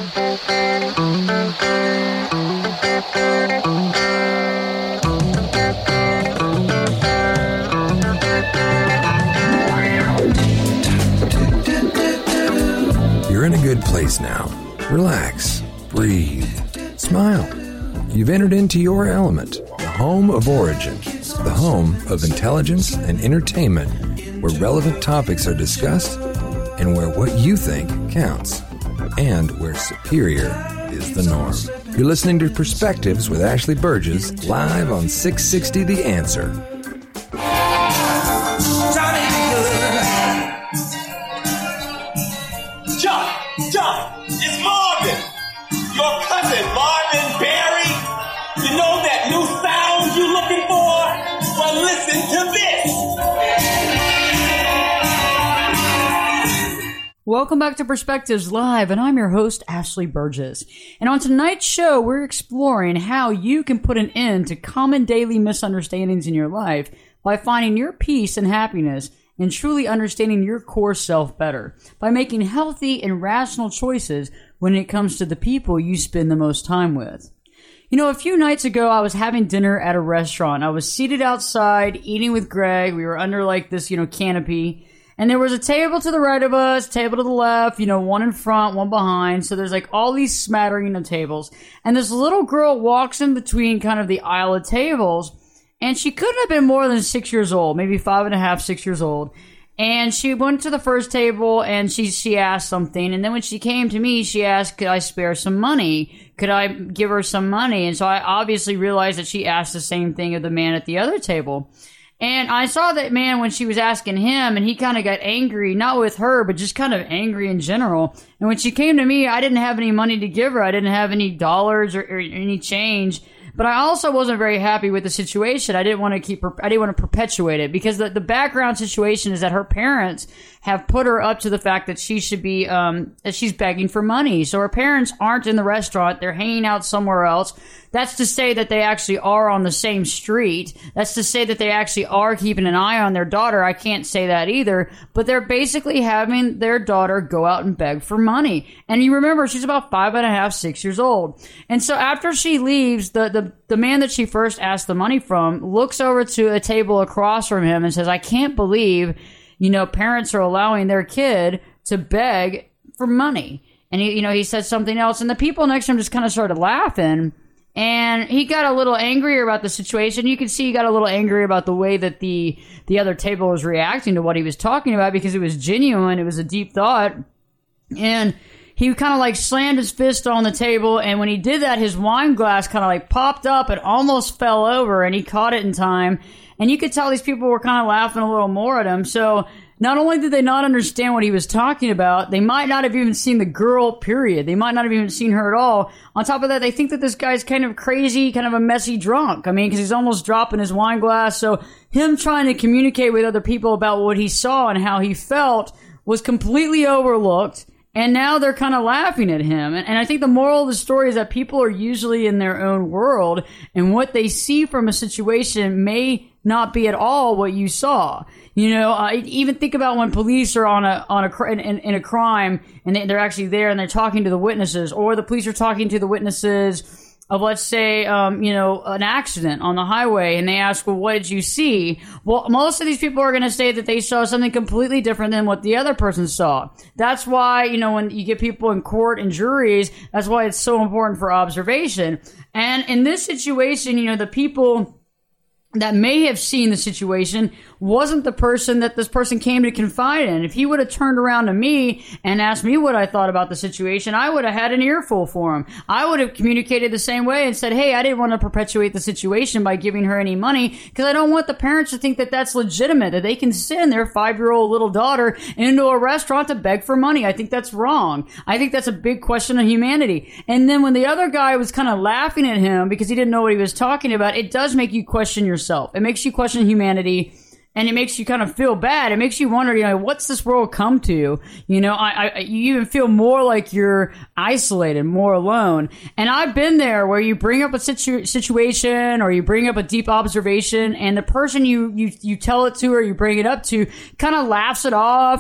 You're in a good place now. Relax, breathe, smile. You've entered into your element, the home of origin, the home of intelligence and entertainment, where relevant topics are discussed and where what you think counts, and where superior is the norm. You're listening to Perspectives with Ashley Burgess, live on 660 The Answer. John, it's Marvin, your cousin Marvin Berry. You know that new sound you're looking for? Well, listen to this. Welcome back to Perspectives Live, and I'm your host, Ashley Burgess. And on tonight's show, we're exploring how you can put an end to common daily misunderstandings in your life by finding your peace and happiness and truly understanding your core self better by making healthy and rational choices when it comes to the people you spend the most time with. You know, a few nights ago, I was having dinner at a restaurant. I was seated outside, eating with Greg. We were under like this, canopy. And there was a table to the right of us, table to the left, one in front, one behind. So there's like all these smattering of tables. And this little girl walks in between kind of the aisle of tables. And she couldn't have been more than 6 years old, maybe 5.5, 6 years old. And she went to the first table and she asked something. And then when she came to me, she asked, could I spare some money? Could I give her some money? And so I obviously realized that she asked the same thing of the man at the other table. And I saw that man when she was asking him, and he kind of got angry, not with her, but just kind of angry in general. And when she came to me, I didn't have any money to give her. I didn't have any dollars or any change. But I also wasn't very happy with the situation. I didn't want to perpetuate it because the background situation is that her parents have put her up to the fact that she should be, that she's begging for money. So her parents aren't in the restaurant. They're hanging out somewhere else. That's to say that they actually are on the same street. That's to say that they actually are keeping an eye on their daughter. I can't say that either. But they're basically having their daughter go out and beg for money. And you remember, she's about 5.5, 6 years old. And so after she leaves, the man that she first asked the money from looks over to a table across from him and says, I can't believe, parents are allowing their kid to beg for money. And he said something else. And the people next to him just kind of started laughing. And he got a little angrier about the situation. You could see he got a little angry about the way that the other table was reacting to what he was talking about because it was genuine. It was a deep thought. And he kind of like slammed his fist on the table. And when he did that, his wine glass kind of like popped up and almost fell over. And he caught it in time. And you could tell these people were kind of laughing a little more at him. So not only did they not understand what he was talking about, they might not have even seen the girl, period. They might not have even seen her at all. On top of that, they think that this guy's kind of crazy, kind of a messy drunk. I mean, because he's almost dropping his wine glass. So him trying to communicate with other people about what he saw and how he felt was completely overlooked. And now they're kind of laughing at him. And I think the moral of the story is that people are usually in their own world, and what they see from a situation may not be at all what you saw. Even think about when police are in a crime and they're actually there and they're talking to the witnesses, or the police are talking to the witnesses of, let's say, an accident on the highway, and they ask, well, what did you see? Well, most of these people are going to say that they saw something completely different than what the other person saw. That's why, when you get people in court and juries, that's why it's so important for observation. And in this situation, the people that may have seen the situation wasn't the person that this person came to confide in. If he would have turned around to me and asked me what I thought about the situation, I would have had an earful for him. I would have communicated the same way and said, hey, I didn't want to perpetuate the situation by giving her any money because I don't want the parents to think that that's legitimate, that they can send their 5-year-old little daughter into a restaurant to beg for money. I think that's wrong. I think that's a big question of humanity. And then when the other guy was kind of laughing at him because he didn't know what he was talking about, it does make you question yourself. It makes you question humanity. And it makes you kind of feel bad. It makes you wonder, what's this world come to? You even feel more like you're isolated, more alone. And I've been there where you bring up a situation or you bring up a deep observation, and the person you tell it to or you bring it up to kind of laughs it off.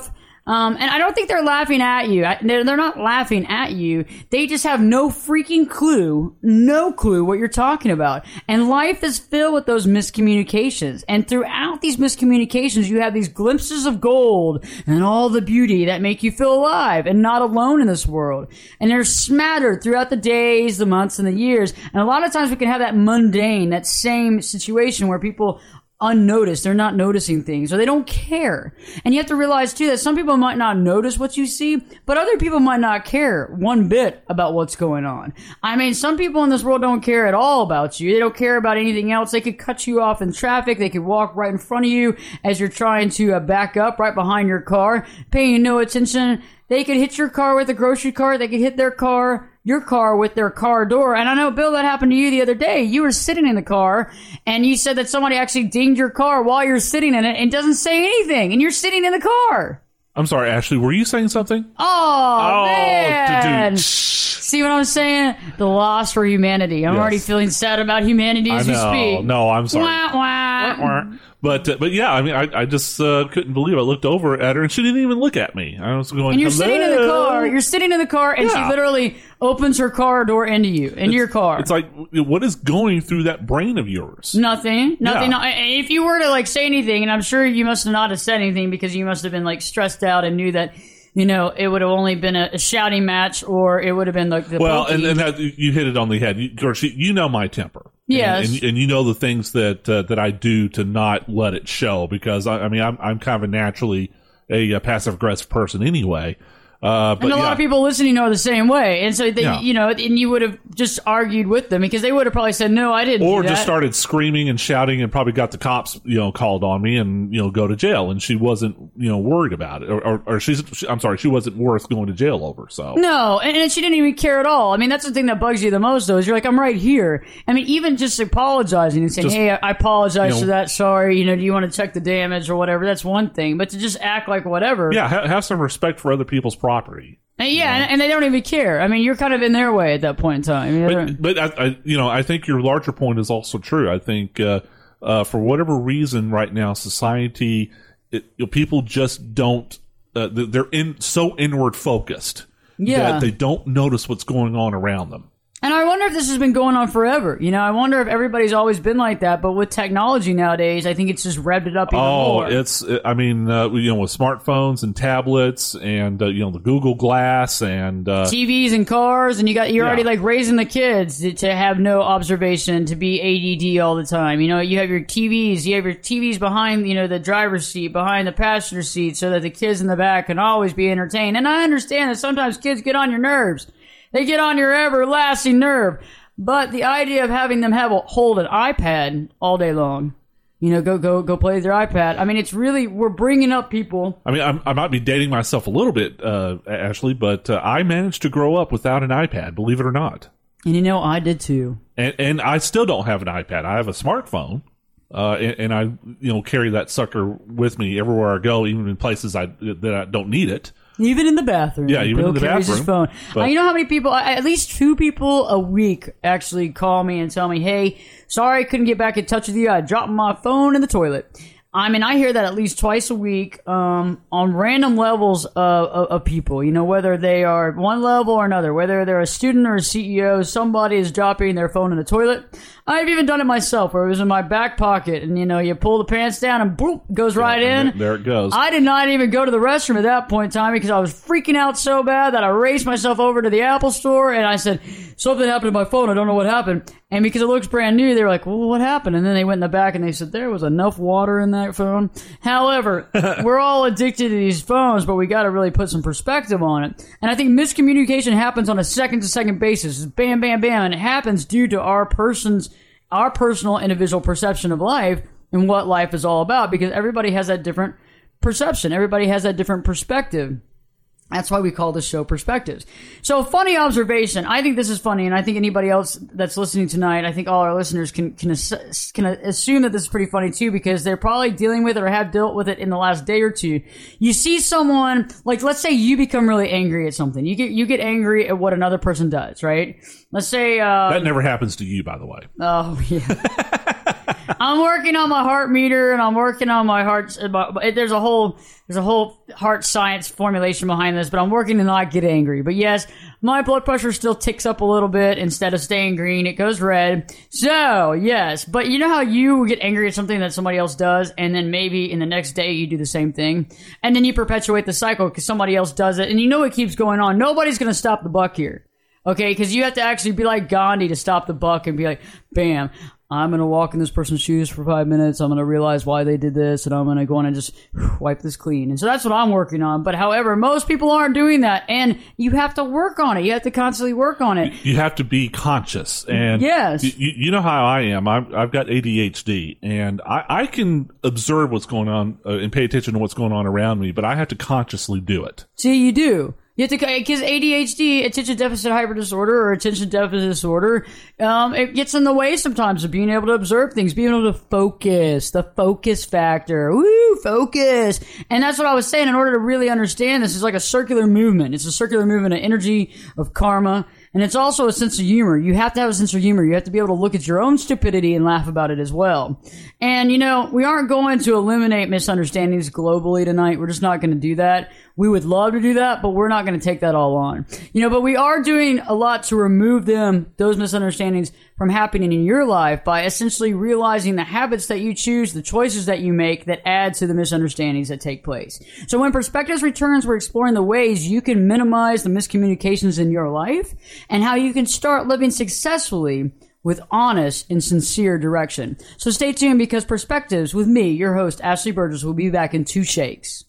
And I don't think they're laughing at you. They're not laughing at you. They just have no freaking clue, what you're talking about. And life is filled with those miscommunications. And throughout these miscommunications, you have these glimpses of gold and all the beauty that make you feel alive and not alone in this world. And they're smattered throughout the days, the months, and the years. And a lot of times we can have that mundane, that same situation where people unnoticed, they're not noticing things, or they don't care. And you have to realize too that some people might not notice what you see, but other people might not care one bit about what's going on. I mean, some people in this world don't care at all about you. They don't care about anything else. They could cut you off in traffic. They could walk right in front of you as you're trying to back up right behind your car, paying no attention. They could hit your car with a grocery cart. They could hit your car with their car door. And I know, Bill, that happened to you the other day. You were sitting in the car, and you said that somebody actually dinged your car while you're sitting in it and doesn't say anything, and you're sitting in the car. I'm sorry, Ashley, were you saying something? Oh man. See what I'm saying? The loss for humanity. I'm already feeling sad about humanity as we speak. No, I'm sorry. Wah, wah. But yeah, I mean, I just couldn't believe it. I looked over at her, and she didn't even look at me. I was going, and you're sitting in the car. You're sitting in the car, and she literally opens her car door into you, your car. It's like, what is going through that brain of yours? Nothing. Yeah. If you were to like say anything, and I'm sure you must not have said anything because you must have been like stressed out and knew that, you know, it would have only been a shouting match, or it would have been like the and that, you hit it on the head. Of course, you know my temper. Yes, and you know the things that I do to not let it show, because I'm kind of a naturally a passive aggressive person anyway. But and a lot of people listening are the same way, and so they, you know, and you would have just argued with them because they would have probably said, "No, I didn't." Or do that. just started screaming and shouting and probably got the cops, called on me and go to jail. And she wasn't, worried about it, or I'm sorry, she wasn't worth going to jail over. So no, and she didn't even care at all. I mean, that's the thing that bugs you the most, though, is you're like, I'm right here. I mean, even just apologizing and saying, "Hey, I apologize for that. Sorry, do you want to check the damage or whatever?" That's one thing, but to just act like whatever. Yeah, have some respect for other people's property. And they don't even care. I mean, you're kind of in their way at that point in time. But I think your larger point is also true. I think for whatever reason right now, society, people just don't. They're so inward focused that they don't notice what's going on around them. And I wonder if this has been going on forever. I wonder if everybody's always been like that, but with technology nowadays, I think it's just revved it up even more. With smartphones and tablets and, the Google Glass and TVs and cars, and you're already like raising the kids to have no observation, to be ADD all the time. You have your TVs behind, the driver's seat, behind the passenger seat, so that the kids in the back can always be entertained. And I understand that sometimes kids get on your nerves. They get on your everlasting nerve. But the idea of having them hold an iPad all day long, go play with their iPad. I mean, it's really, we're bringing up people. I mean, I might be dating myself a little bit, Ashley, but I managed to grow up without an iPad, believe it or not. And I did too. And I still don't have an iPad. I have a smartphone. And I, carry that sucker with me everywhere I go, even in places that I don't need it. Even in the bathroom. Yeah, even Bill in the carries bathroom. His phone. You know how many people, at least 2 people a week actually call me and tell me, "Hey, sorry I couldn't get back in touch with you. I dropped my phone in the toilet." I mean, I hear that at least twice a week on random levels of people, whether they are one level or another, whether they're a student or a CEO, somebody is dropping their phone in the toilet. I've even done it myself, where it was in my back pocket, and you pull the pants down and boom, goes right in. There it goes. I did not even go to the restroom at that point in time because I was freaking out so bad that I raced myself over to the Apple store and I said, "Something happened to my phone. I don't know what happened." And because it looks brand new, they were like, "Well, what happened?" And then they went in the back and they said, "There was enough water in that phone." However, we're all addicted to these phones, but we got to really put some perspective on it. And I think miscommunication happens on a second-to-second basis. It's bam, bam, bam. And it happens due to our personal individual perception of life and what life is all about, because everybody has that different perception. Everybody has that different perspective. That's why we call this show Perspectives. So, funny observation. I think this is funny, and I think anybody else that's listening tonight, I think all our listeners can assume that this is pretty funny too, because they're probably dealing with it or have dealt with it in the last day or two. You see someone, like, let's say you become really angry at something. You get angry at what another person does, right? Let's say that never happens to you, by the way. Oh yeah. I'm working on my heart meter, and I'm working on my heart. There's a whole heart science formulation behind this, but I'm working to not get angry. But yes, my blood pressure still ticks up a little bit. Instead of staying green, it goes red. So yes, but you know how you get angry at something that somebody else does, and then maybe in the next day you do the same thing, and then you perpetuate the cycle because somebody else does it, and you know it keeps going on. Nobody's going to stop the buck here. Okay, because you have to actually be like Gandhi to stop the buck and be like, bam, I'm going to walk in this person's shoes for 5 minutes. I'm going to realize why they did this, and I'm going to go on and just wipe this clean. And so that's what I'm working on. But however, most people aren't doing that, and you have to work on it. You have to constantly work on it. You have to be conscious. And yes. You know how I am. I've got ADHD, and I can observe what's going on and pay attention to what's going on around me, but I have to consciously do it. See, you do. You have to, because ADHD, attention deficit hyper disorder, or attention deficit disorder, it gets in the way sometimes of being able to observe things, being able to focus, the focus factor. Woo, focus. And that's what I was saying. In order to really understand this, it's like a circular movement. It's a circular movement of energy, of karma, and it's also a sense of humor. You have to have a sense of humor. You have to be able to look at your own stupidity and laugh about it as well. And, you know, we aren't going to eliminate misunderstandings globally tonight. We're just not going to do that. We would love to do that, but we're not going to take that all on. You know, but we are doing a lot to remove those misunderstandings from happening in your life by essentially realizing the habits that you choose, the choices that you make that add to the misunderstandings that take place. So when Perspectives returns, we're exploring the ways you can minimize the miscommunications in your life and how you can start living successfully with honest and sincere direction. So stay tuned, because Perspectives with me, your host, Ashley Burgess, will be back in 2 shakes.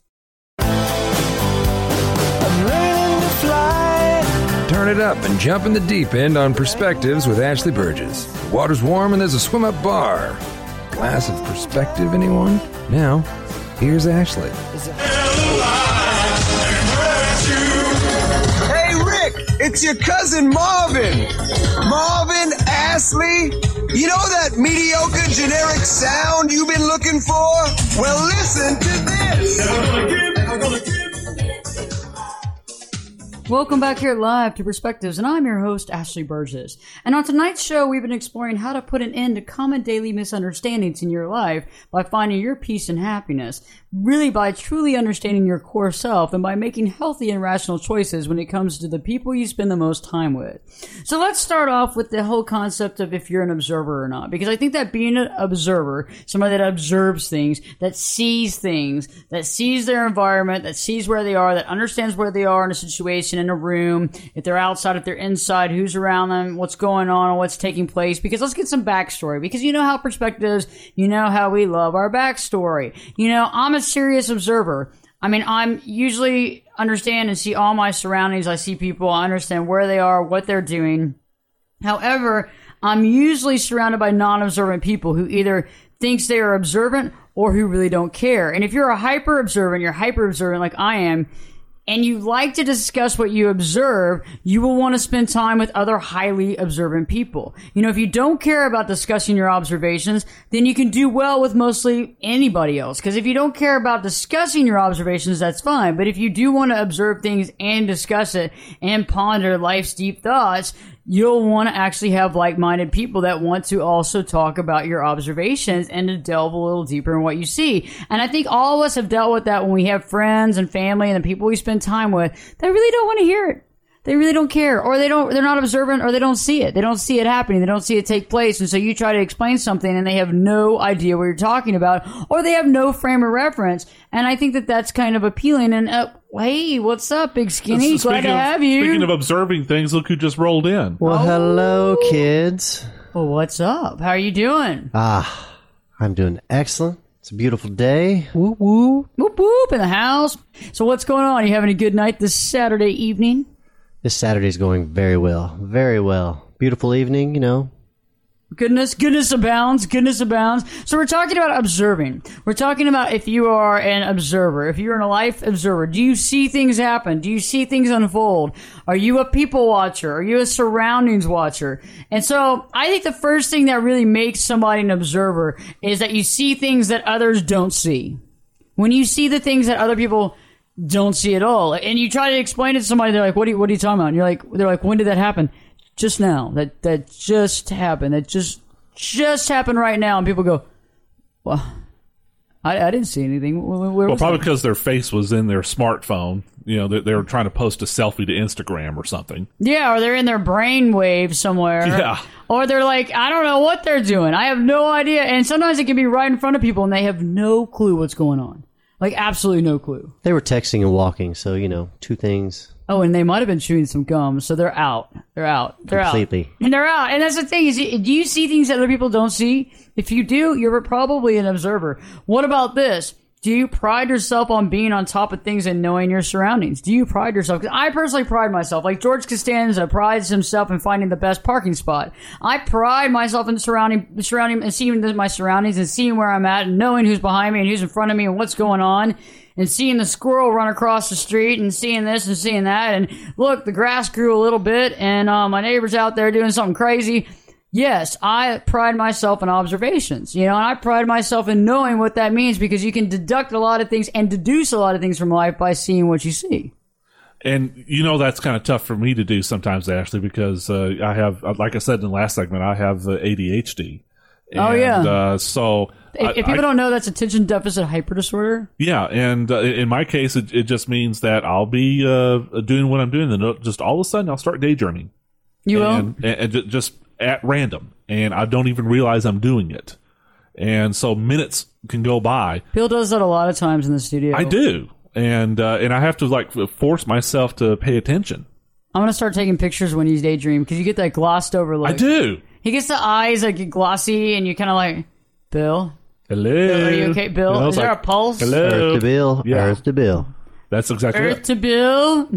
Turn it up and jump in the deep end on Perspectives with Ashley Burgess. The water's warm and there's a swim-up bar. Glass of perspective, anyone? Now, here's Ashley. Hey, Rick, it's your cousin Marvin. Marvin, Ashley, you know that mediocre generic sound you've been looking for? Well, listen to this. Welcome back here live to Perspectives, and I'm your host, Ashley Burgess. And on tonight's show, we've been exploring how to put an end to common daily misunderstandings in your life by finding your peace and happiness, really by truly understanding your core self and by making healthy and rational choices when it comes to the people you spend the most time with. So let's start off with the whole concept of if you're an observer or not, because I think that being an observer, somebody that observes things, that sees their environment, that sees where they are, that understands where they are in a situation, in a room, if they're outside, if they're inside, who's around them, what's going on, and what's taking place. Because let's get some backstory, because you know how Perspectives, you know how we love our backstory. You know, I'm a serious observer. I mean, I'm usually understand and see all my surroundings. I see people, I understand where they are, what they're doing. However, I'm usually surrounded by non-observant people who either thinks they are observant or who really don't care. And if you're a hyper-observant, you're hyper-observant like I am, and you like to discuss what you observe, you will want to spend time with other highly observant people. You know, if you don't care about discussing your observations, then you can do well with mostly anybody else. Because if you don't care about discussing your observations, that's fine. But if you do want to observe things and discuss it and ponder life's deep thoughts, you'll want to actually have like-minded people that want to also talk about your observations and to delve a little deeper in what you see. And I think all of us have dealt with that when we have friends and family and the people we spend time with that really don't want to hear it. They really don't care, or they're not observant, or they don't see it. They don't see it happening. They don't see it take place. And so you try to explain something and they have no idea what you're talking about, or they have no frame of reference. And I think that that's kind of appealing. And hey, what's up, Big Skinny? Glad to have you. Speaking of observing things, look who just rolled in. Well, hello, kids. Well, what's up? How are you doing? I'm doing excellent. It's a beautiful day. Whoop, whoop. Whoop, whoop in the house. So what's going on? Are you having a good night this Saturday evening? This Saturday's going very well. Very well. Beautiful evening, you know. Goodness abounds. So we're talking about observing. We're talking about if you are an observer, if you're a life observer, do you see things happen? Do you see things unfold? Are you a people watcher? Are you a surroundings watcher? And so I think the first thing that really makes somebody an observer is that you see things that others don't see. When you see the things that other people don't see at all, and you try to explain it to somebody, they're like, what are you talking about? And they're like, when did that happen? Just now. That just happened. That just just happened right now, and people go, well, I didn't see anything. Where was probably that? because their face was in their smartphone. You know, they were trying to post a selfie to Instagram or something. Yeah, or they're in their brain wave somewhere. Yeah. Or they're like, I don't know what they're doing. I have no idea. And sometimes it can be right in front of people, and they have no clue what's going on. Like, absolutely no clue. They were texting and walking, so, two things. Oh, and they might have been chewing some gum, so they're out. They're out. Completely. And they're out. And that's the thing, is do you see things that other people don't see? If you do, you're probably an observer. What about this? Do you pride yourself on being on top of things and knowing your surroundings? Do you pride yourself? 'Cause I personally pride myself. Like George Costanza prides himself in finding the best parking spot. I pride myself in surrounding and seeing my surroundings and seeing where I'm at and knowing who's behind me and who's in front of me and what's going on. And seeing the squirrel run across the street and seeing this and seeing that. And look, the grass grew a little bit and my neighbor's out there doing something crazy. Yes, I pride myself in observations, and I pride myself in knowing what that means, because you can deduct a lot of things and deduce a lot of things from life by seeing what you see. And that's kind of tough for me to do sometimes, Ashley, because I have, like I said in the last segment, I have ADHD. And, oh, yeah. So if people don't know, that's attention deficit hyperdisorder. Yeah, and in my case, it just means that I'll be doing what I'm doing, and just all of a sudden I'll start daydreaming. You will? And just at random, and I don't even realize I'm doing it. And so minutes can go by. Bill does that a lot of times in the studio. I do. And I have to force myself to pay attention. I'm going to start taking pictures when he's daydreaming, because you get that glossed over look. I do. He gets the eyes like glossy, and you kind of like, Bill? Hello. Are you okay, Bill? Is there a pulse? Hello. Earth to Bill. Yeah. Earth to Bill. That's exactly Earth it. to Bill?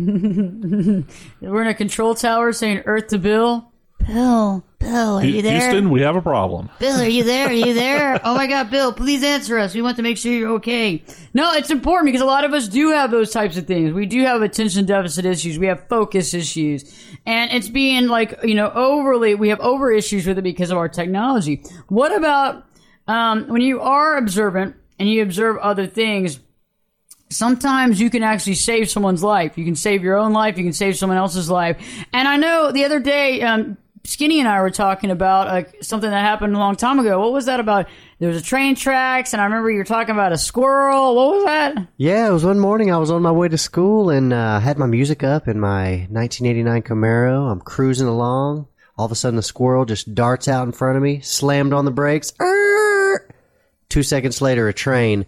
We're in a control tower saying Earth to Bill. Bill, are you there? Houston, we have a problem. Bill, are you there? Are you there? Oh my God, Bill, please answer us. We want to make sure you're okay. No, it's important, because a lot of us do have those types of things. We do have attention deficit issues. We have focus issues. And it's being overly, we have over issues with it because of our technology. What about when you are observant and you observe other things? Sometimes you can actually save someone's life. You can save your own life. You can save someone else's life. And I know the other day, Skinny and I were talking about something that happened a long time ago. What was that about? There was a train tracks, and I remember you were talking about a squirrel. What was that? Yeah, it was one morning. I was on my way to school and had my music up in my 1989 Camaro. I'm cruising along. All of a sudden, a squirrel just darts out in front of me, slammed on the brakes. 2 seconds later, a train.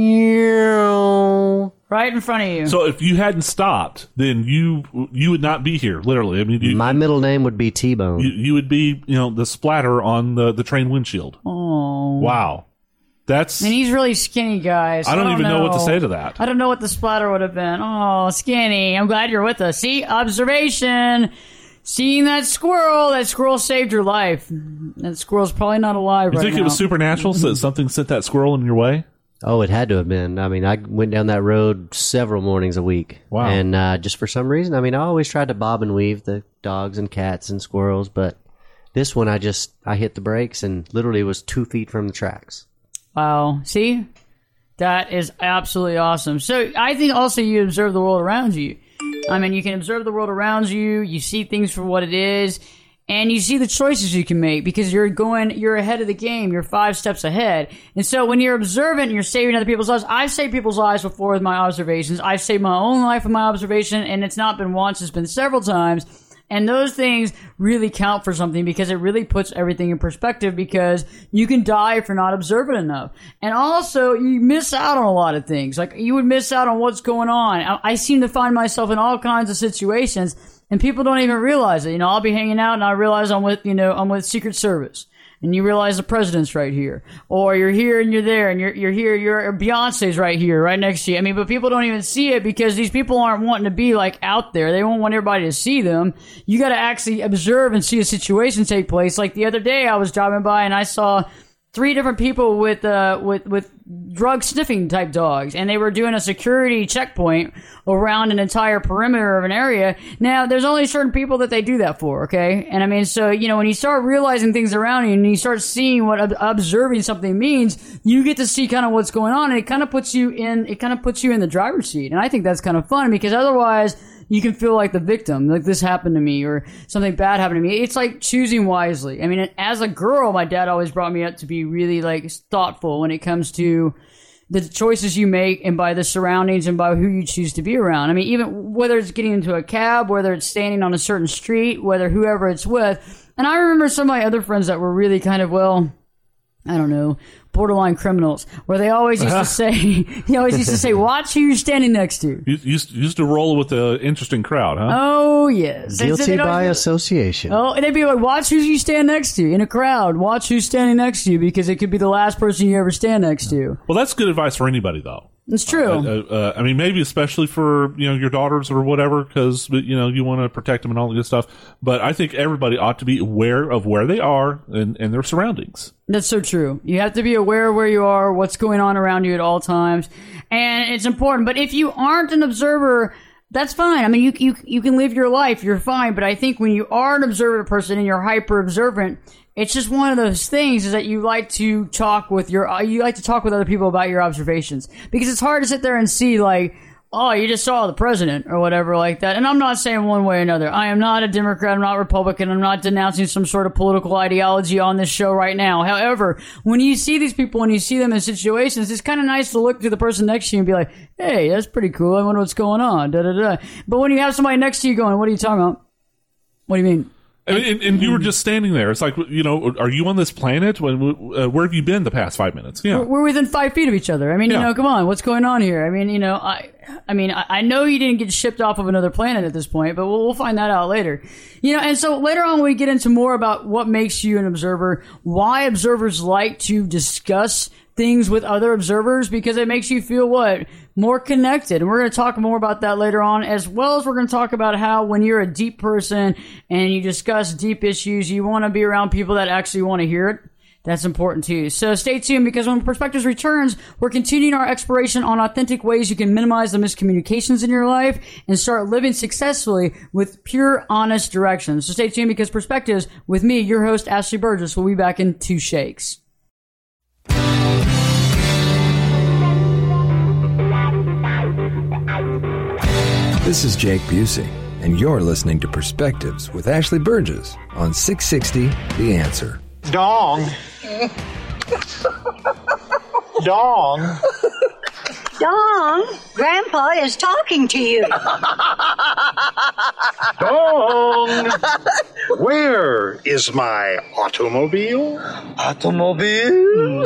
Right in front of you. So if you hadn't stopped, then you would not be here, literally. I mean, My middle name would be T-Bone. you would be, the splatter on the train windshield. Oh. Wow. That's... And he's really skinny, guys. I don't even know what to say to that. I don't know what the splatter would have been. Oh, Skinny, I'm glad you're with us. See, observation. Seeing that squirrel saved your life. That squirrel's probably not alive You right now. think it was supernatural, so something sent that squirrel in your way? Oh, it had to have been. I mean, I went down that road several mornings a week. Wow. And just for some reason, I always tried to bob and weave the dogs and cats and squirrels, but this one I hit the brakes and literally was 2 feet from the tracks. Wow. See? That is absolutely awesome. So I think also you observe the world around you. I mean, you can observe the world around you. You see things for what it is. And you see the choices you can make, because you're ahead of the game. You're 5 steps ahead. And so when you're observant and you're saving other people's lives, I've saved people's lives before with my observations. I've saved my own life with my observation, and it's not been once, it's been several times. And those things really count for something, because it really puts everything in perspective, because you can die if you're not observant enough. And also, you miss out on a lot of things. Like, you would miss out on what's going on. I seem to find myself in all kinds of situations, and people don't even realize it. I'll be hanging out and I realize I'm with Secret Service. And you realize the president's right here. Or you're here and you're there, and you're here, Beyonce's right here, right next to you. But people don't even see it, because these people aren't wanting to be out there. They don't want everybody to see them. You gotta actually observe and see a situation take place. Like the other day I was driving by and I saw 3 different people with drug sniffing type dogs, and they were doing a security checkpoint around an entire perimeter of an area. Now, there's only certain people that they do that for, okay? And so, when you start realizing things around you and you start seeing what observing something means, you get to see kind of what's going on, and it kind of puts you in the driver's seat. And I think that's kind of fun, because otherwise you can feel like the victim, like this happened to me or something bad happened to me. It's like choosing wisely. I mean, as a girl, my dad always brought me up to be really like thoughtful when it comes to the choices you make and by the surroundings and by who you choose to be around. I mean, even whether it's getting into a cab, whether it's standing on a certain street, whether whoever it's with. And I remember some of my other friends that were really kind of, well, I don't know, borderline criminals, where they always used to say, watch who you're standing next to. You used to roll with the interesting crowd, huh? Oh, yes. Guilty by association. Oh, and they'd be like, watch who you stand next to in a crowd. Watch who's standing next to you because it could be the last person you ever stand next to. Well, that's good advice for anybody, though. It's true. I mean, maybe especially for, your daughters or whatever, because, you want to protect them and all that good stuff. But I think everybody ought to be aware of where they are and their surroundings. That's so true. You have to be aware of where you are, what's going on around you at all times. And it's important. But if you aren't an observer, that's fine. I mean, you can live your life. You're fine. But I think when you are an observant person and you're hyper observant, it's just one of those things is that you like to talk with other people about your observations, because it's hard to sit there and see like, oh, you just saw the president or whatever like that. And I'm not saying one way or another. I am not a Democrat. I'm not Republican. I'm not denouncing some sort of political ideology on this show right now. However, when you see these people and you see them in situations, it's kind of nice to look to the person next to you and be like, hey, that's pretty cool. I wonder what's going on. Da, da, da. But when you have somebody next to you going, what are you talking about? What do you mean? And you were just standing there. It's like, are you on this planet? Where have you been the past 5 minutes? Yeah, we're within 5 feet of each other. I mean, come on, what's going on here? I mean, I know you didn't get shipped off of another planet at this point, but we'll find that out later. And so later on we get into more about what makes you an observer, why observers like to discuss things with other observers, because it makes you feel more connected. And we're going to talk more about that later on, as well as we're going to talk about how when you're a deep person and you discuss deep issues, you want to be around people that actually want to hear it. That's important too. So stay tuned, because when Perspectives returns, we're continuing our exploration on authentic ways you can minimize the miscommunications in your life and start living successfully with pure, honest direction. So stay tuned, because Perspectives with me, your host, Ashley Burgess, will be back in 2 shakes. This is Jake Busey, and you're listening to Perspectives with Ashley Burgess on 660 The Answer. Dong. Dong. Dong, Grandpa is talking to you. Dong. Where is my automobile? Automobile?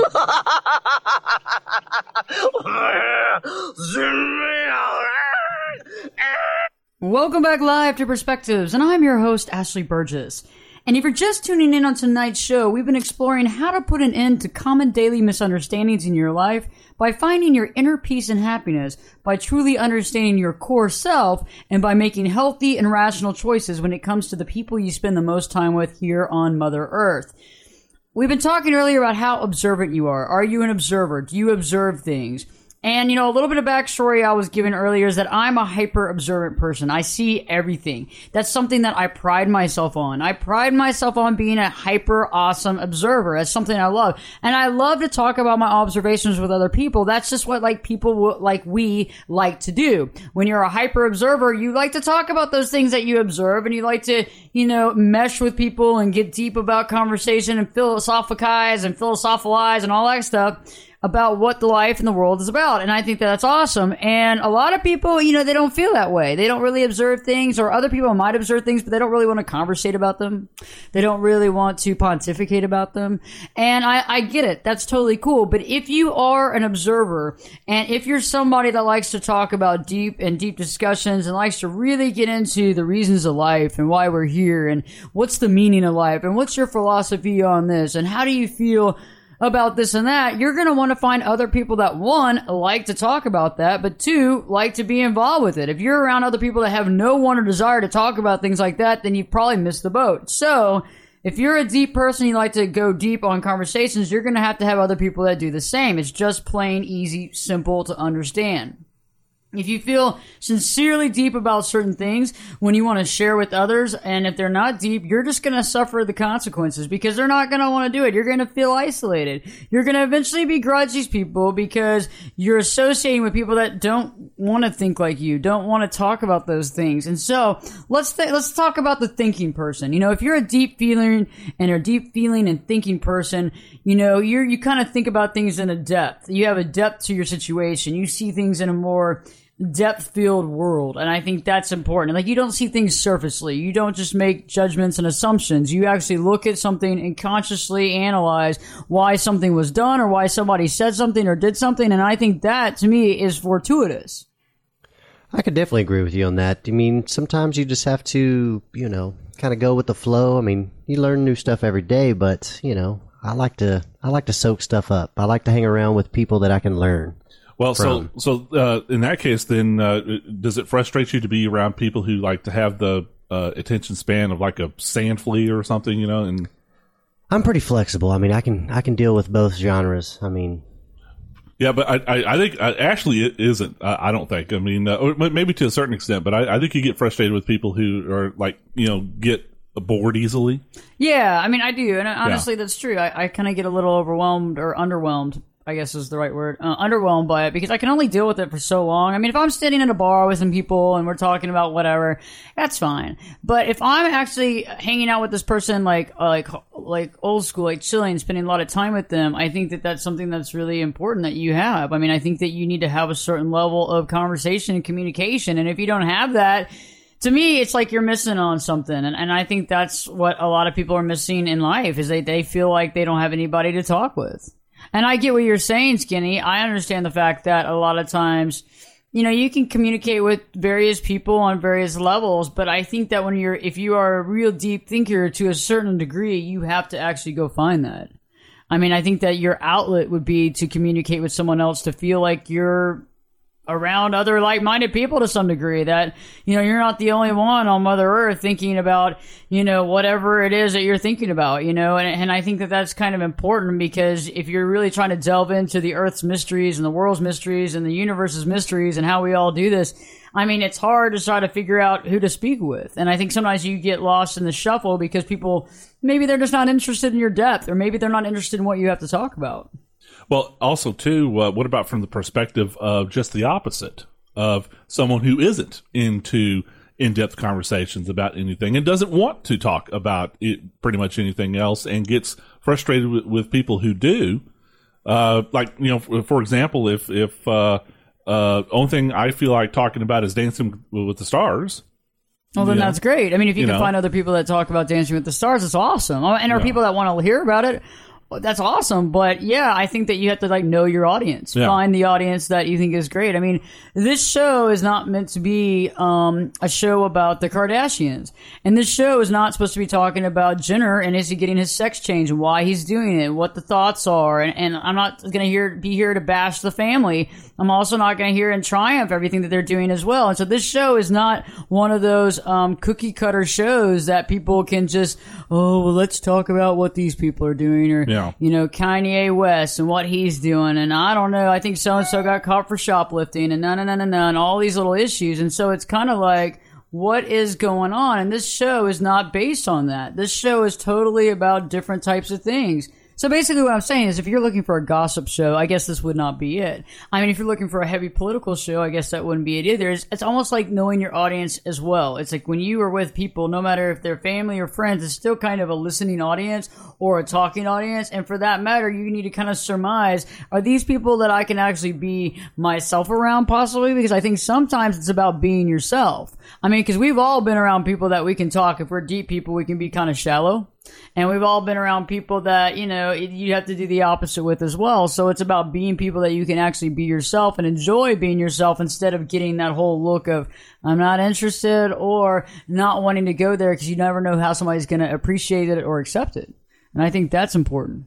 Welcome back live to Perspectives, and I'm your host, Ashley Burgess. And if you're just tuning in on tonight's show, we've been exploring how to put an end to common daily misunderstandings in your life by finding your inner peace and happiness, by truly understanding your core self, and by making healthy and rational choices when it comes to the people you spend the most time with here on Mother Earth. We've been talking earlier about how observant you are. Are you an observer? Do you observe things? And, a little bit of backstory I was given earlier is that I'm a hyper-observant person. I see everything. That's something that I pride myself on. I pride myself on being a hyper-awesome observer. That's something I love. And I love to talk about my observations with other people. That's just what, we like to do. When you're a hyper-observer, you like to talk about those things that you observe, and you like to, mesh with people and get deep about conversation and philosophize and all that stuff about what the life and the world is about. And I think that's awesome. And a lot of people, they don't feel that way. They don't really observe things, or other people might observe things, but they don't really want to conversate about them. They don't really want to pontificate about them. And I get it. That's totally cool. But if you are an observer, and if you're somebody that likes to talk about deep discussions and likes to really get into the reasons of life and why we're here and what's the meaning of life and what's your philosophy on this and how do you feel about this and that, you're going to want to find other people that, one, like to talk about that, but two, like to be involved with it. If you're around other people that have no want or desire to talk about things like that, then you've probably missed the boat. So if you're a deep person, you like to go deep on conversations, you're going to have other people that do the same. It's just plain, easy, simple to understand. If you feel sincerely deep about certain things when you want to share with others, and if they're not deep, you're just going to suffer the consequences because they're not going to want to do it. You're going to feel isolated. You're going to eventually begrudge these people because you're associating with people that don't want to think like you, don't want to talk about those things. And so let's talk about the thinking person. You know, if you're a deep feeling and thinking person, you know, you kind of think about things in a depth. You have a depth to your situation. You see things in a more depth-filled world, and I think that's important. Like, you don't see things surfacely. You don't just make judgments and assumptions. You actually look at something and consciously analyze why something was done or why somebody said something or did something, and I think that, to me, is fortuitous. I could definitely agree with you on that. I mean, sometimes you just have to, you know, kind of go with the flow. I mean, you learn new stuff every day, but, you know, I like to soak stuff up. I like to hang around with people that I can learn. Well, so in that case, then does it frustrate you to be around people who like to have the attention span of like a sand flea or something? You know, and I'm pretty flexible. I mean, I can deal with both genres. I mean, yeah, but I think actually it isn't. I don't think. I mean, or maybe to a certain extent, but I think you get frustrated with people who are like, you know, get bored easily. Yeah, I mean, I do, and honestly, that's true. I kind of get a little overwhelmed or underwhelmed, I guess is the right word, underwhelmed by it because I can only deal with it for so long. I mean, if I'm sitting at a bar with some people and we're talking about whatever, that's fine. But if I'm actually hanging out with this person like old school, like chilling, spending a lot of time with them, I think that that's something that's really important that you have. I mean, I think that you need to have a certain level of conversation and communication. And if you don't have that, to me, it's like you're missing on something. And I think that's what a lot of people are missing in life is they feel like they don't have anybody to talk with. And I get what you're saying, Skinny. I understand the fact that a lot of times, you know, you can communicate with various people on various levels, but I think that if you are a real deep thinker to a certain degree, you have to actually go find that. I mean, I think that your outlet would be to communicate with someone else to feel like you're around other like-minded people to some degree, that, you know, you're not the only one on Mother Earth thinking about, you know, whatever it is that you're thinking about, you know, and I think that that's kind of important because if you're really trying to delve into the Earth's mysteries and the world's mysteries and the universe's mysteries and how we all do this, I mean, it's hard to try to figure out who to speak with. And I think sometimes you get lost in the shuffle because people, maybe they're just not interested in your depth, or maybe they're not interested in what you have to talk about. Well, also, too, what about from the perspective of just the opposite, of someone who isn't into in-depth conversations about anything and doesn't want to talk about pretty much anything else and gets frustrated with people who do? Like, you know, for example, if only thing I feel like talking about is Dancing with the Stars. Well, then that's great. I mean, if you can find other people that talk about Dancing with the Stars, it's awesome. And there are people that want to hear about it. That's awesome. But yeah, I think that you have to like know your audience, find the audience that you think is great. I mean, this show is not meant to be a show about the Kardashians, and this show is not supposed to be talking about Jenner and is he getting his sex change and why he's doing it, what the thoughts are. And I'm not going to be here to bash the family. I'm also not going to hear and triumph everything that they're doing as well. And so this show is not one of those cookie cutter shows that people can just, let's talk about what these people are doing, or you know, Kanye West and what he's doing, and I don't know, I think so and so got caught for shoplifting, and and all these little issues. And so it's kind of like, what is going on? And this show is not based on that. This show is totally about different types of things. So basically what I'm saying is if you're looking for a gossip show, I guess this would not be it. I mean, if you're looking for a heavy political show, I guess that wouldn't be it either. It's almost like knowing your audience as well. It's like when you are with people, no matter if they're family or friends, it's still kind of a listening audience or a talking audience. And for that matter, you need to kind of surmise, are these people that I can actually be myself around possibly? Because I think sometimes it's about being yourself. I mean, because we've all been around people that we can talk. If we're deep people, we can be kind of shallow. And we've all been around people that, you know, you have to do the opposite with as well. So it's about being people that you can actually be yourself and enjoy being yourself instead of getting that whole look of, I'm not interested, or not wanting to go there because you never know how somebody's going to appreciate it or accept it. And I think that's important.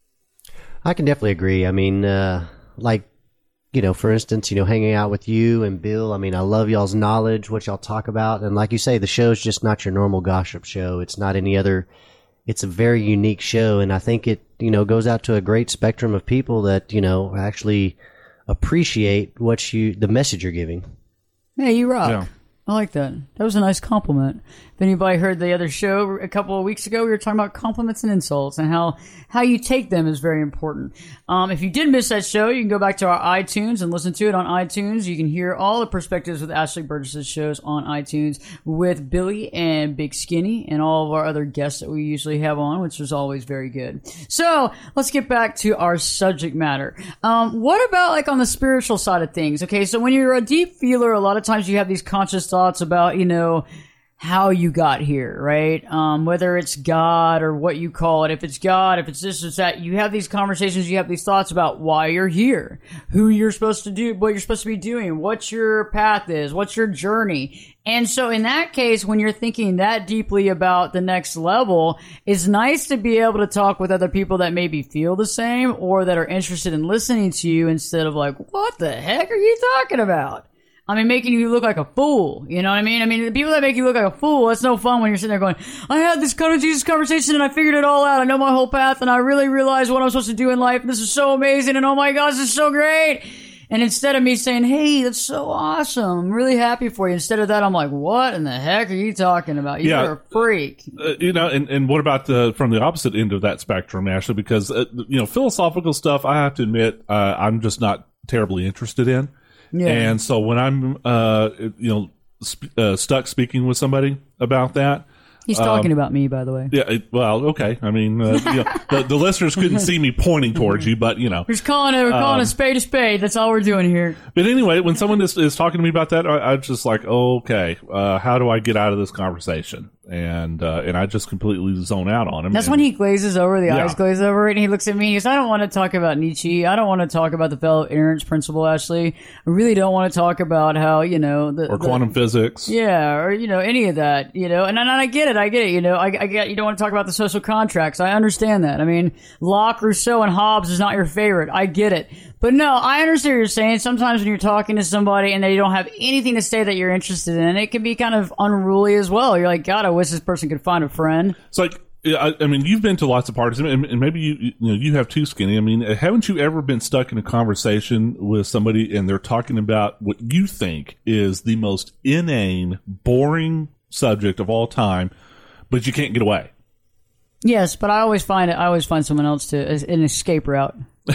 I can definitely agree. I mean, like, you know, for instance, you know, hanging out with you and Bill, I mean, I love y'all's knowledge, what y'all talk about. And like you say, the show's just not your normal gossip show. It's not any other. It's a very unique show. And I think it, you know, goes out to a great spectrum of people that, you know, actually appreciate the message you're giving. Hey, you rock. Yeah. I like that. That was a nice compliment. If anybody heard the other show a couple of weeks ago, we were talking about compliments and insults and how you take them is very important. If you did miss that show, you can go back to our iTunes and listen to it on iTunes. You can hear all the perspectives with Ashley Burgess' shows on iTunes with Billy and Big Skinny and all of our other guests that we usually have on, which is always very good. So let's get back to our subject matter. What about like on the spiritual side of things? Okay, so when you're a deep feeler, a lot of times you have these conscious thoughts about, how you got here, right? Whether it's God or what you call it, if it's God, if it's this, it's that, you have these conversations, you have these thoughts about why you're here, who you're supposed to do, what you're supposed to be doing, what your path is, what's your journey. And so in that case, when you're thinking that deeply about the next level, it's nice to be able to talk with other people that maybe feel the same or that are interested in listening to you instead of like, what the heck are you talking about? I mean, making you look like a fool. You know what I mean? I mean, the people that make you look like a fool, that's no fun when you're sitting there going, I had this kind of Jesus conversation and I figured it all out. I know my whole path and I really realized what I'm supposed to do in life. And this is so amazing. And oh my gosh, this is so great. And instead of me saying, hey, that's so awesome, I'm really happy for you. Instead of that, I'm like, what in the heck are you talking about? You're a freak. And what about from the opposite end of that spectrum, Ashley? Because, philosophical stuff, I have to admit, I'm just not terribly interested in. Yeah. And so when I'm, stuck speaking with somebody about that. He's talking about me, by the way. Yeah. Well, okay. I mean, the listeners couldn't see me pointing towards you, but We're just calling a spade a spade. That's all we're doing here. But anyway, when someone is talking to me about that, I'm just like, okay, how do I get out of this conversation? And I just completely zone out on him. That's when he glazes over, the eyes glaze over, and he looks at me and he goes, I don't want to talk about Nietzsche. I don't want to talk about the fellow ignorance principle, Ashley. I really don't want to talk about how, or quantum physics. Yeah, or, any of that, and I get it. I get it. I get you don't want to talk about the social contracts. I understand that. I mean, Locke, Rousseau, and Hobbes is not your favorite. I get it. But no, I understand what you're saying. Sometimes when you're talking to somebody and they don't have anything to say that you're interested in, it can be kind of unruly as well. You're like, God, I wish this person could find a friend. It's like, I mean, you've been to lots of parties, and maybe you have too, Skinny. I mean, haven't you ever been stuck in a conversation with somebody and they're talking about what you think is the most inane, boring subject of all time, but you can't get away? Yes, but I always find someone else an escape route.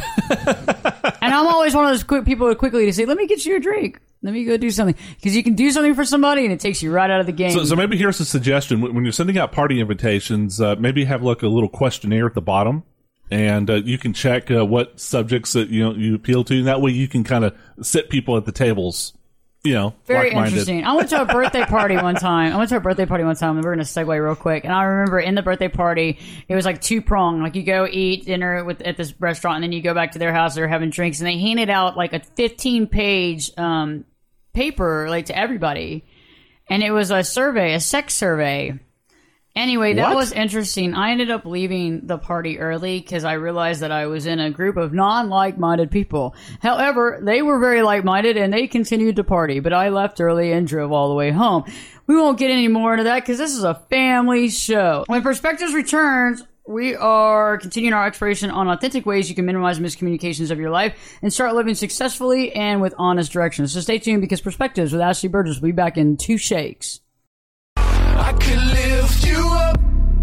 And I'm always one of those people quickly to say, let me get you a drink. Let me go do something. Because you can do something for somebody and it takes you right out of the game. So maybe here's a suggestion. When you're sending out party invitations, maybe have like a little questionnaire at the bottom. And you can check what subjects that you appeal to. And that way you can kind of sit people at the tables. Very interesting. I went to a birthday party one time. And we're going to segue real quick. And I remember in the birthday party, it was like two-pronged. Like you go eat dinner at this restaurant, and then you go back to their house. They're having drinks, and they handed out like a 15-page paper like to everybody. And it was a sex survey. Anyway, that was interesting. I ended up leaving the party early because I realized that I was in a group of non-like-minded people. However, they were very like-minded and they continued to party, but I left early and drove all the way home. We won't get any more into that because this is a family show. When Perspectives returns, we are continuing our exploration on authentic ways you can minimize miscommunications of your life and start living successfully and with honest direction. So stay tuned because Perspectives with Ashley Burgess will be back in 2 shakes. I could lift you up.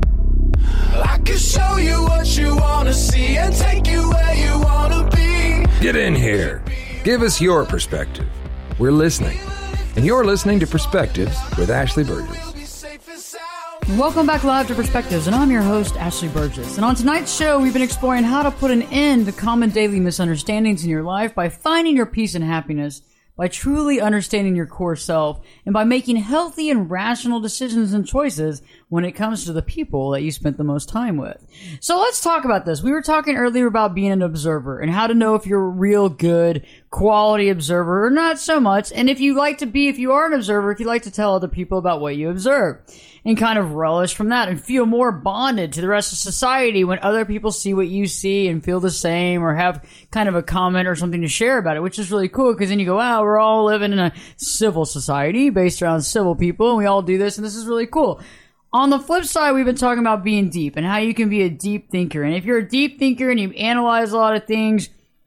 I could show you what you want to see and take you where you want to be. Get in here. Give us your perspective. We're listening. And you're listening to Perspectives with Ashley Burgess. Welcome back live to Perspectives, and I'm your host, Ashley Burgess. And on tonight's show, we've been exploring how to put an end to common daily misunderstandings in your life by finding your peace and happiness, by truly understanding your core self, and by making healthy and rational decisions and choices when it comes to the people that you spent the most time with. So let's talk about this. We were talking earlier about being an observer and how to know if you're a real good quality observer or not so much. And if you are an observer, if you like to tell other people about what you observe and kind of relish from that and feel more bonded to the rest of society when other people see what you see and feel the same or have kind of a comment or something to share about it, which is really cool because then you go, wow, we're all living in a civil society based around civil people and we all do this and this is really cool. On the flip side, we've been talking about being deep and how you can be a deep thinker. And if you're a deep thinker and you analyze a lot of things,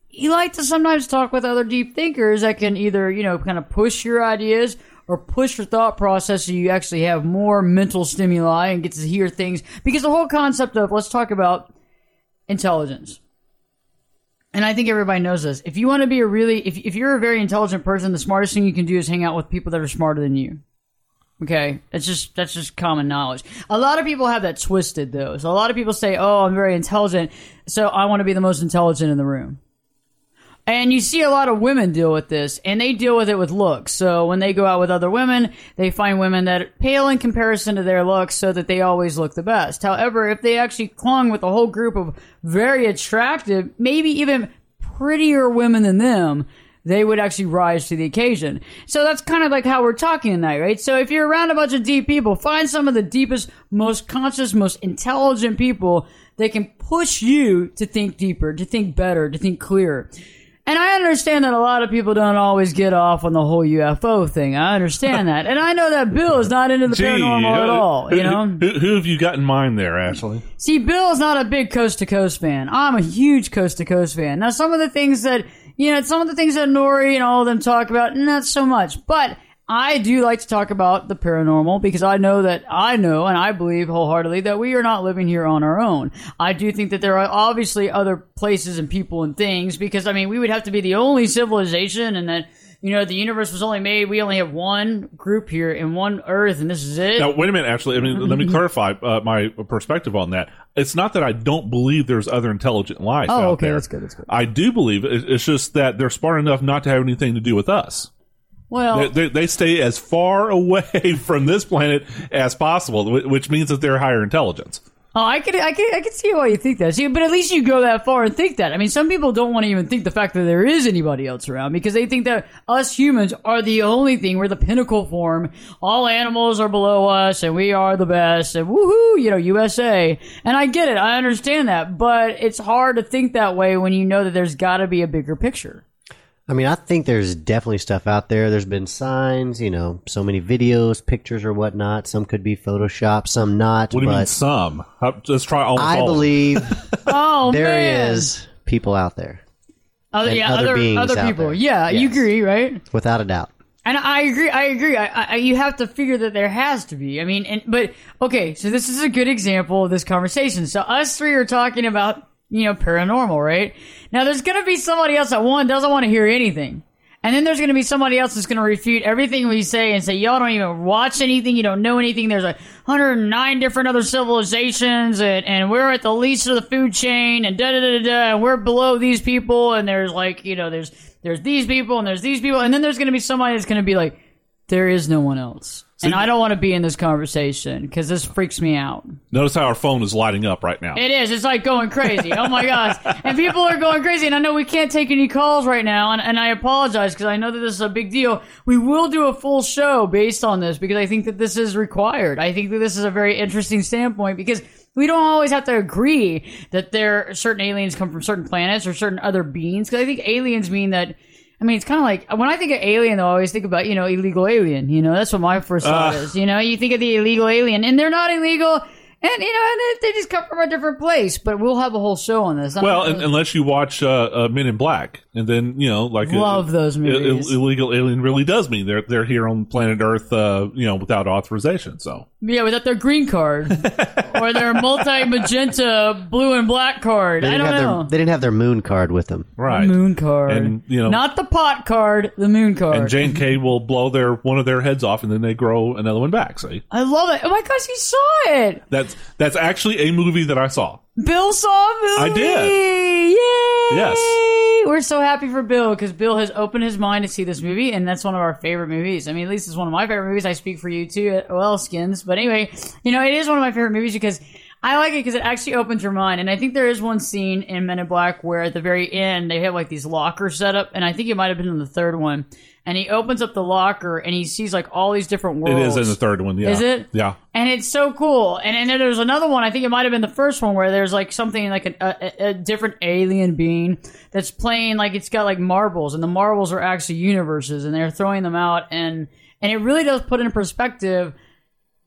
you like to sometimes talk with other deep thinkers that can either, kind of push your ideas or push your thought process so you actually have more mental stimuli and get to hear things. Because the whole concept of, let's talk about intelligence. And I think everybody knows this. If you want to be if you're a very intelligent person, the smartest thing you can do is hang out with people that are smarter than you. Okay? That's just common knowledge. A lot of people have that twisted, though. So a lot of people say, oh, I'm very intelligent, so I want to be the most intelligent in the room. And you see a lot of women deal with this, and they deal with it with looks. So when they go out with other women, they find women that pale in comparison to their looks so that they always look the best. However, if they actually clung with a whole group of very attractive, maybe even prettier women than them, they would actually rise to the occasion. So that's kind of like how we're talking tonight, right? So if you're around a bunch of deep people, find some of the deepest, most conscious, most intelligent people that can push you to think deeper, to think better, to think clearer. And I understand that a lot of people don't always get off on the whole UFO thing. I understand that. And I know that Bill is not into the paranormal at all, Who have you got in mind there, Ashley? See, Bill's not a big Coast to Coast fan. I'm a huge Coast to Coast fan. Now, some of the things that Nori and all of them talk about, not so much. But I do like to talk about the paranormal because I know and I believe wholeheartedly that we are not living here on our own. I do think that there are obviously other places and people and things because, we would have to be the only civilization and that, the universe was only made, we only have one group here and one Earth and this is it. Now, wait a minute, Ashley. Let me clarify my perspective on that. It's not that I don't believe there's other intelligent life out there. That's good. I do believe it. It's just that they're smart enough not to have anything to do with us. Well, they stay as far away from this planet as possible, which means that they're higher intelligence. Oh, I could see why you think that. See, but at least you go that far and think that. Some people don't want to even think the fact that there is anybody else around because they think that us humans are the only thing. We're the pinnacle form. All animals are below us, and we are the best. And woohoo, USA. And I get it. I understand that. But it's hard to think that way when you know that there's got to be a bigger picture. I think there's definitely stuff out there. There's been signs, so many videos, pictures or whatnot. Some could be Photoshop, some not. What do you mean some? Let's try almost all. I believe there is people out there. Other beings other out people. there. Yeah, Yes. you agree, right? Without a doubt. And I agree. You have to figure that there has to be. But okay, so this is a good example of this conversation. So us three are talking about paranormal, right? Now, there's going to be somebody else that, doesn't want to hear anything. And then there's going to be somebody else that's going to refute everything we say and say, y'all don't even watch anything, you don't know anything. There's 109 different other civilizations, and we're at the least of the food chain, and da-da-da-da-da, and we're below these people, and there's there's these people, and there's these people, and then there's going to be somebody that's going to be like, there is no one else. And I don't want to be in this conversation because this freaks me out. Notice how our phone is lighting up right now. It is. It's like going crazy. Oh, my gosh. And people are going crazy. And I know we can't take any calls right now. And I apologize because I know that this is a big deal. We will do a full show based on this because I think that this is required. I think that this is a very interesting standpoint because we don't always have to agree that certain aliens come from certain planets or certain other beings. Because I think aliens mean that... it's kind of like, when I think of alien, though, I always think about, illegal alien. That's what my first thought is. You think of the illegal alien, and they're not illegal, and, they just come from a different place. But we'll have a whole show on this. Unless you watch Men in Black, and then, love those movies. Illegal alien really does mean they're here on planet Earth, without authorization, so. Yeah, without their green card. Or their multi-magenta blue and black card. I don't know. They didn't have their moon card with them. Right. The moon card. And, not the pot card, the moon card. And Jane K will blow one of their heads off, and then they grow another one back, see? I love it. Oh my gosh, you saw it! That's actually a movie that I saw. Bill saw a movie! I did. Yay! Yes. We're so happy for Bill because Bill has opened his mind to see this movie, and that's one of our favorite movies. At least it's one of my favorite movies. I speak for you too, Skins. But anyway, it is one of my favorite movies because I like it because it actually opens your mind. And I think there is one scene in Men in Black where at the very end they have these lockers set up, and I think it might have been in the third one. And he opens up the locker and he sees all these different worlds. It is in the third one, yeah. Is it? Yeah. And it's so cool. And then there's another one, I think it might have been the first one, where there's something a different alien being that's playing, it's got marbles, and the marbles are actually universes, and they're throwing them out, and it really does put in perspective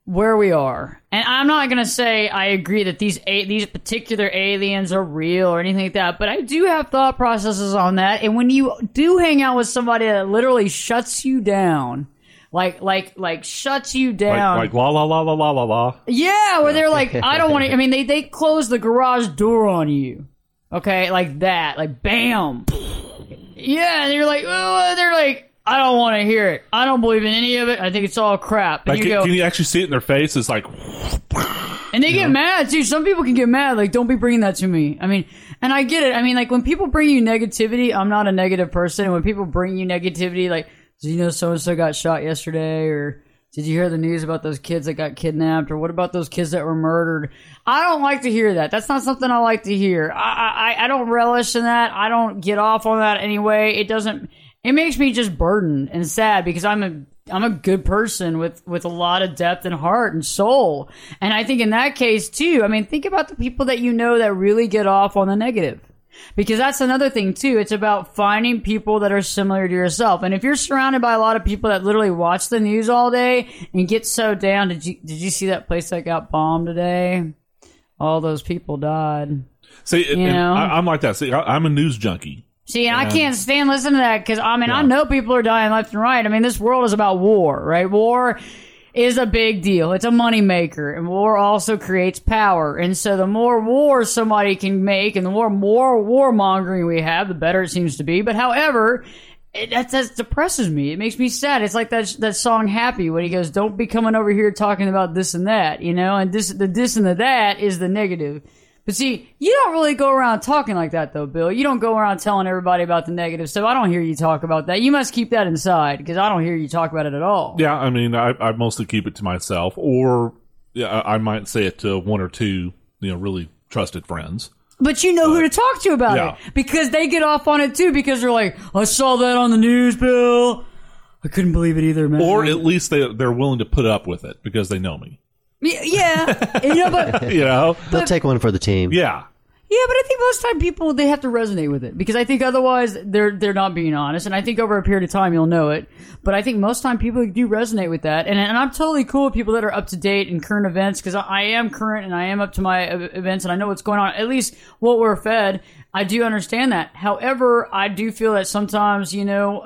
where we are. And I'm not going to say I agree that these particular aliens are real or anything like that, but I do have thought processes on that. And when you do hang out with somebody that literally shuts you down, like shuts you down. Like la la la la la la la. Yeah, where they're like, I don't want to, I mean, they close the garage door on you. Okay, like that. Like, bam. Yeah, and you're like, oh, they're like, I don't want to hear it. I don't believe in any of it. I think it's all crap. And Like, can you actually see it in their face? It's like... And they get mad, too. Some people can get mad. Like, don't be bringing that to me. I mean, and I get it. I mean, like, when people bring you negativity, I'm not a negative person. And when people bring you negativity, like, did you know so-and-so got shot yesterday? Or did you hear the news about those kids that got kidnapped? Or what about those kids that were murdered? I don't like to hear that. That's not something I like to hear. I don't relish in that. I don't get off on that anyway. It makes me just burdened and sad because I'm a good person with a lot of depth and heart and soul. And I think in that case too, I mean, think about the people that you know that really get off on the negative. Because that's another thing too. It's about finding people that are similar to yourself. And if you're surrounded by a lot of people that literally watch the news all day and get so down, did you see that place that got bombed today? All those people died. See, I'm like that. See, I'm a news junkie. See, and I can't stand listening to that because, I mean, I know people are dying left and right. I mean, this world is about war, right? War is a big deal. It's a moneymaker, and war also creates power. And so the more war somebody can make and the more warmongering we have, the better it seems to be. But however, that depresses me. It makes me sad. It's like that song Happy when he goes, don't be coming over here talking about this and that, you know? And the this and the that is the negative. But see, you don't really go around talking like that, though, Bill. You don't go around telling everybody about the negative stuff. I don't hear you talk about that. You must keep that inside, because I don't hear you talk about it at all. Yeah, I mean, I mostly keep it to myself, or I might say it to one or two, really trusted friends. But you know who to talk to about it, because they get off on it, too, because they're like, I saw that on the news, Bill. I couldn't believe it either, man. Or at least they're willing to put up with it, because they know me. Yeah, but they'll take one for the team. Yeah, but I think most time people they have to resonate with it because I think otherwise they're not being honest, and I think over a period of time you'll know it. But I think most time people do resonate with that, and I'm totally cool with people that are up to date in current events because I am current and I am up to my events and I know what's going on. At least what we're fed, I do understand that. However, I do feel that sometimes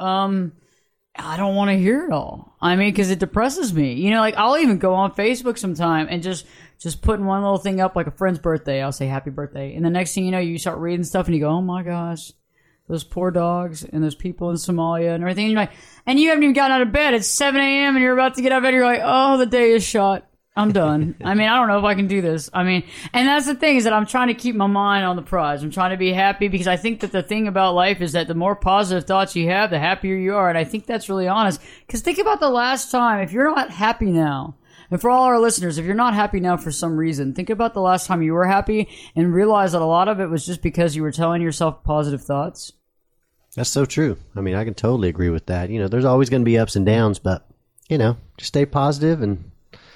I don't want to hear it all. I mean, because it depresses me. Like I'll even go on Facebook sometime and just putting one little thing up, like a friend's birthday. I'll say happy birthday. And the next thing you know, you start reading stuff and you go, oh my gosh, those poor dogs and those people in Somalia and everything. And you're like, and you haven't even gotten out of bed. It's 7 a.m. and you're about to get out of bed. You're like, oh, the day is shot. I'm done. I mean, I don't know if I can do this. I mean, and that's the thing is that I'm trying to keep my mind on the prize. I'm trying to be happy because I think that the thing about life is that the more positive thoughts you have, the happier you are. And I think that's really honest. Because think about the last time, if you're not happy now, and for all our listeners, if you're not happy now for some reason, think about the last time you were happy and realize that a lot of it was just because you were telling yourself positive thoughts. That's so true. I mean, I can totally agree with that. There's always going to be ups and downs, but, just stay positive and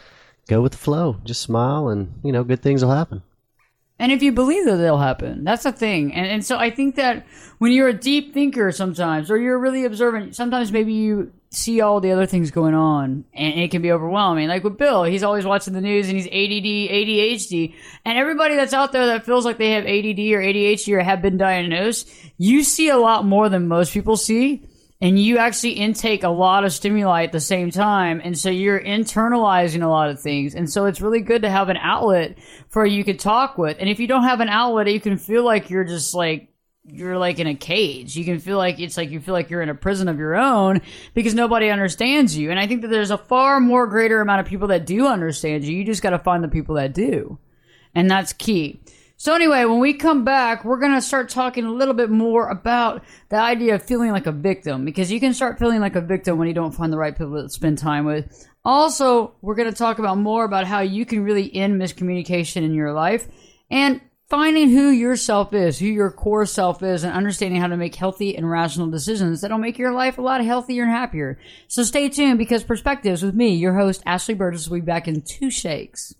go with the flow. Just smile and, good things will happen. And if you believe that they'll happen, that's the thing. And so I think that when you're a deep thinker sometimes, or you're really observant, sometimes maybe you see all the other things going on and it can be overwhelming. Like with Bill, he's always watching the news and he's ADD, ADHD. And everybody that's out there that feels like they have ADD or ADHD or have been diagnosed, you see a lot more than most people see. And you actually intake a lot of stimuli at the same time. And so you're internalizing a lot of things. And so it's really good to have an outlet for you could talk with. And if you don't have an outlet, you can feel like you're just like, you're like in a cage. You can feel like it's like you feel like you're in a prison of your own because nobody understands you. And I think that there's a far more greater amount of people that do understand you. You just got to find the people that do. And that's key. So anyway, when we come back, we're going to start talking a little bit more about the idea of feeling like a victim, because you can start feeling like a victim when you don't find the right people to spend time with. Also, we're going to talk about more about how you can really end miscommunication in your life and finding who your self is, who your core self is, and understanding how to make healthy and rational decisions that'll make your life a lot healthier and happier. So stay tuned, because Perspectives with me, your host, Ashley Burgess, will be back in 2 shakes.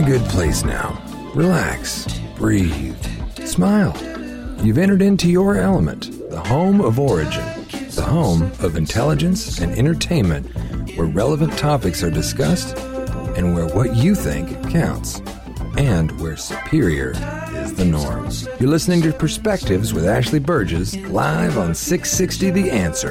good place now. Relax, breathe, smile. You've entered into your element, the home of origin, the home of intelligence and entertainment, where relevant topics are discussed and where what you think counts, and where superior is the norm. You're listening to Perspectives with Ashley Burgess, live on 660 The Answer.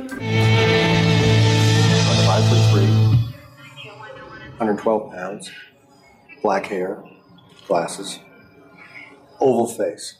5'3", 112 pounds, black hair, glasses, oval face.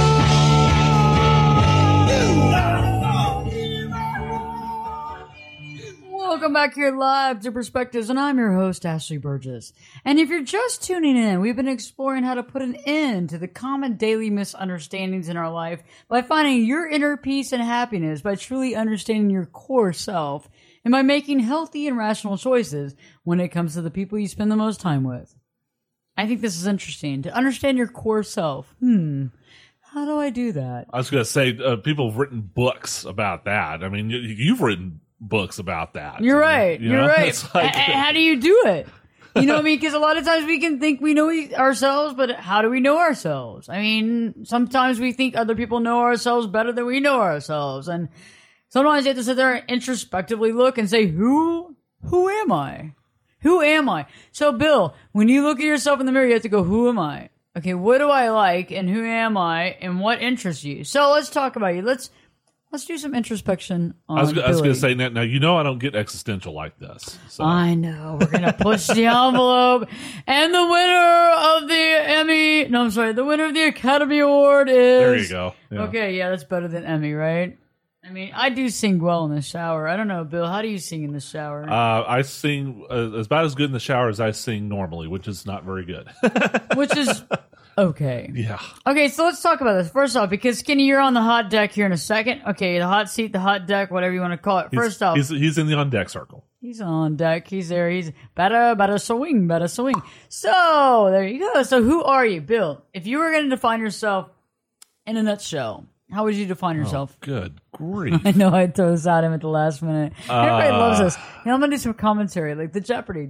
Welcome back here live to Perspectives, and I'm your host, Ashley Burgess. And if you're just tuning in, we've been exploring how to put an end to the common daily misunderstandings in our life by finding your inner peace and happiness, by truly understanding your core self, and by making healthy and rational choices when it comes to the people you spend the most time with. I think this is interesting, to understand your core self. How do I do that? I was going to say, people have written books about that. I mean, you've written books about that. You're right. You know? You're right. It's like, How do you do it? You know what I mean? Because a lot of times we can think we know ourselves, but how do we know ourselves? I mean, sometimes we think other people know ourselves better than we know ourselves. And sometimes you have to sit there and introspectively look and say, who am I? Who am I? So, Bill, when you look at yourself in the mirror, you have to go, who am I? Okay, what do I like, and who am I, and what interests you? So let's talk about you. Let's do some introspection on I was going to Billy. say, now, you know I don't get existential like this. So. I know. We're going to push the envelope. And the winner of the winner of the Academy Award is... There you go. Yeah. Okay, yeah, that's better than Emmy, right? I mean, I do sing well in the shower. I don't know, Bill, how do you sing in the shower? I sing about as good in the shower as I sing normally, which is not very good. Which is... Okay. Yeah. Okay, so let's talk about this. First off, because Skinny, you're on the hot deck here in a second. Okay, the hot seat, the hot deck, whatever you want to call it. First off, he's in the on deck circle. He's on deck. He's there. He's better swing. So there you go. So who are you, Bill? If you were going to define yourself in a nutshell, how would you define yourself? Oh, good grief. I know I throw this at him at the last minute. Everybody loves this. Now I'm going to do some commentary, like the Jeopardy.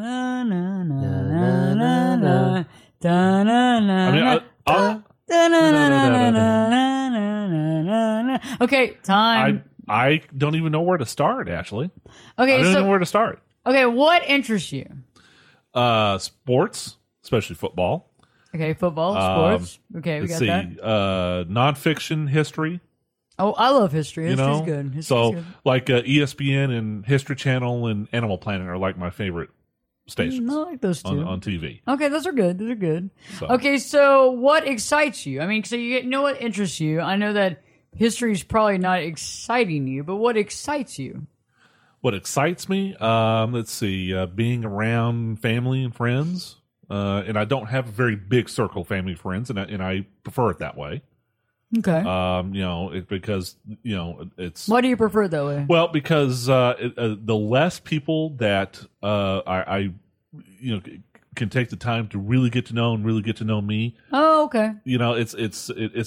Da-na-na-na-na-na-na. Okay, time. I don't even know where to start, Ashley. Okay, I don't know where to start. Okay, what interests you? Sports, especially football. Okay, football, sports. Okay, we got that. Nonfiction history. Oh, I love history. History's good. History's good. Like ESPN and History Channel and Animal Planet are like my favorite stations. I like those two on TV. Okay, those are good. Those are good. So. Okay, so what excites you? I mean, so you know what interests you. I know that history is probably not exciting you, but what excites you? What excites me? Let's see, being around family and friends. And I don't have a very big circle of family friends, and I prefer it that way. Okay. Because it's. Why do you prefer it that way? Well, because the less people that I can take the time to really get to know and really get to know me. Oh, okay. It's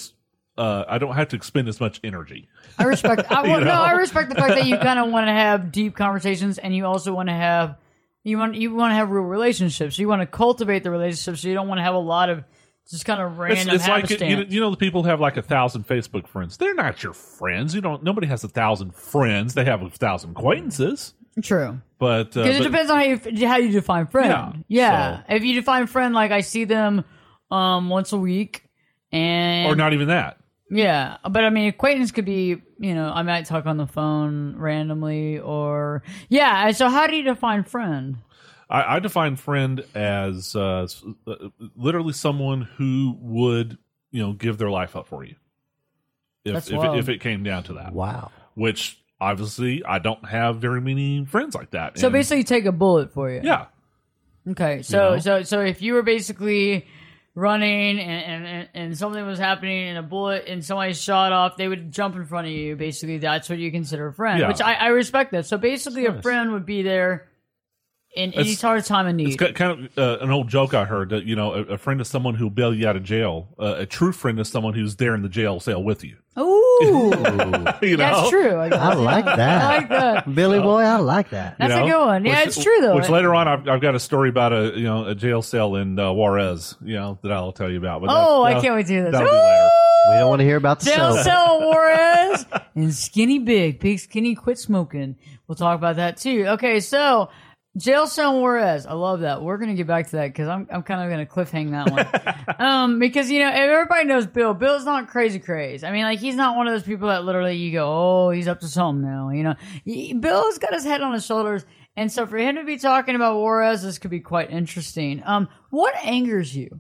I don't have to expend as much energy. I respect. I respect the fact that you kind of want to have deep conversations, and you also want to have. You want to have real relationships. You want to cultivate the relationships. So you don't want to have a lot of just kind of random. It's like the people who have like 1,000 Facebook friends. They're not your friends. Nobody has 1,000 friends. They have 1,000 acquaintances. True, but it depends on how you define friend. Yeah. If you define friend like I see them once a week, or not even that. Yeah, but I mean, acquaintance could be, I might talk on the phone randomly, or so how do you define friend? I define friend as literally someone who would, give their life up for you. If it came down to that. Wow. Which obviously I don't have very many friends like that. So basically, take a bullet for you. Yeah. Okay. So if you were basically running and something was happening and a bullet and somebody shot off, they would jump in front of you. Basically, that's what you consider a friend, which I respect that. So basically, a friend would be there in any sort of time of need. It's kind of an old joke I heard that, a friend is someone who'll bail you out of jail. A true friend is someone who's there in the jail cell with you. Ooh, that's true. I like that. I like that. Billy Boy, I like that. That's a good one. Yeah, it's true though. Which later on, I've got a story about a jail cell in Juarez, that I'll tell you about. But I can't wait to hear this. That'll be later. We don't want to hear about the Jail soap. cell Juarez and Skinny Big Skinny quit smoking. We'll talk about that too. Okay, so jail cell Juarez. I love that. We're gonna get back to that because I'm kind of gonna cliffhang that one. Because everybody knows Bill. Bill's not crazy. I mean, like he's not one of those people that literally you go, oh, he's up to something now. Bill's got his head on his shoulders, and so for him to be talking about Juarez, this could be quite interesting. What angers you?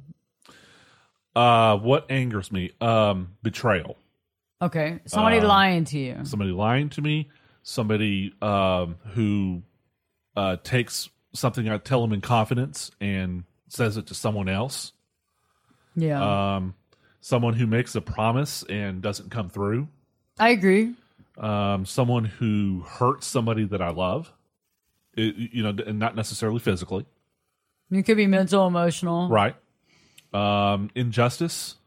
What angers me? Betrayal. Okay. Somebody lying to you. Somebody lying to me. Somebody who takes something I tell them in confidence and says it to someone else. Yeah. Someone who makes a promise and doesn't come through. I agree. Someone who hurts somebody that I love. And not necessarily physically. It could be mental, emotional. Right. Injustice.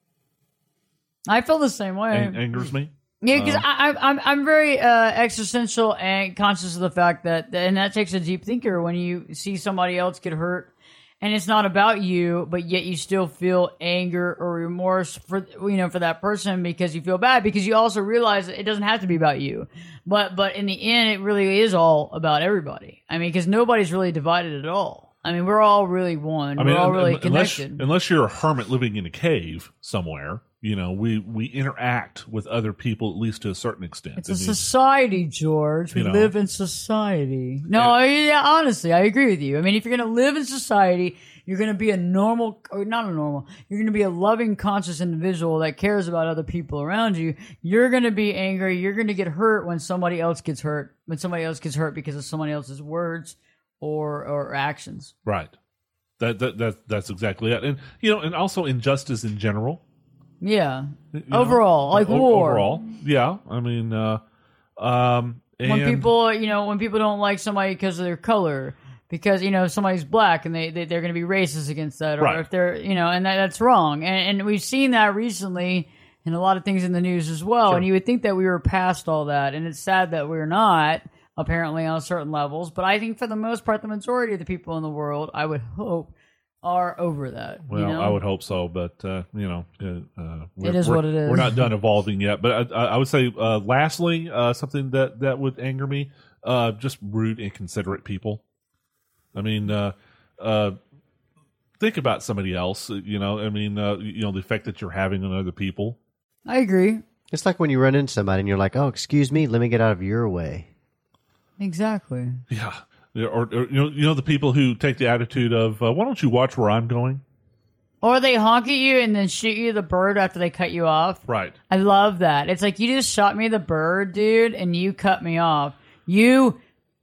I feel the same way. Angers me. Yeah, because I'm very existential and conscious of the fact that that takes a deep thinker when you see somebody else get hurt, and it's not about you, but yet you still feel anger or remorse for that person because you feel bad because you also realize that it doesn't have to be about you, but in the end it really is all about everybody. I mean, because nobody's really divided at all. I mean, we're all really one. We're all really connected. Unless you're a hermit living in a cave somewhere, we interact with other people at least to a certain extent. It's a society, George. We live in society. No, yeah, honestly, I agree with you. I mean, if you're going to live in society, you're going to be you're going to be a loving, conscious individual that cares about other people around you. You're going to be angry. You're going to get hurt when somebody else gets hurt. When somebody else gets hurt because of somebody else's words or actions. Right. That's exactly it. And and also injustice in general. Yeah. Overall, like war. Overall. Yeah. I mean when people don't like somebody because of their color, because somebody's black and they're going to be racist against that, or right. if they're and that's wrong. And we've seen that recently in a lot of things in the news as well. Sure. And you would think that we were past all that, and it's sad that we're not. Apparently on certain levels, but I think for the most part, the majority of the people in the world, I would hope, are over that. Well, I would hope so, but it is what it is. We're not done evolving yet. But I would say, lastly, something that would anger me, just rude, inconsiderate people. I mean, think about somebody else. The effect that you're having on other people. I agree. It's like when you run into somebody and you're like, "Oh, excuse me, let me get out of your way." Exactly. Yeah. Or the people who take the attitude of, why don't you watch where I'm going? Or they honk at you and then shoot you the bird after they cut you off. Right. I love that. It's like, you just shot me the bird, dude, and you cut me off. Anyway,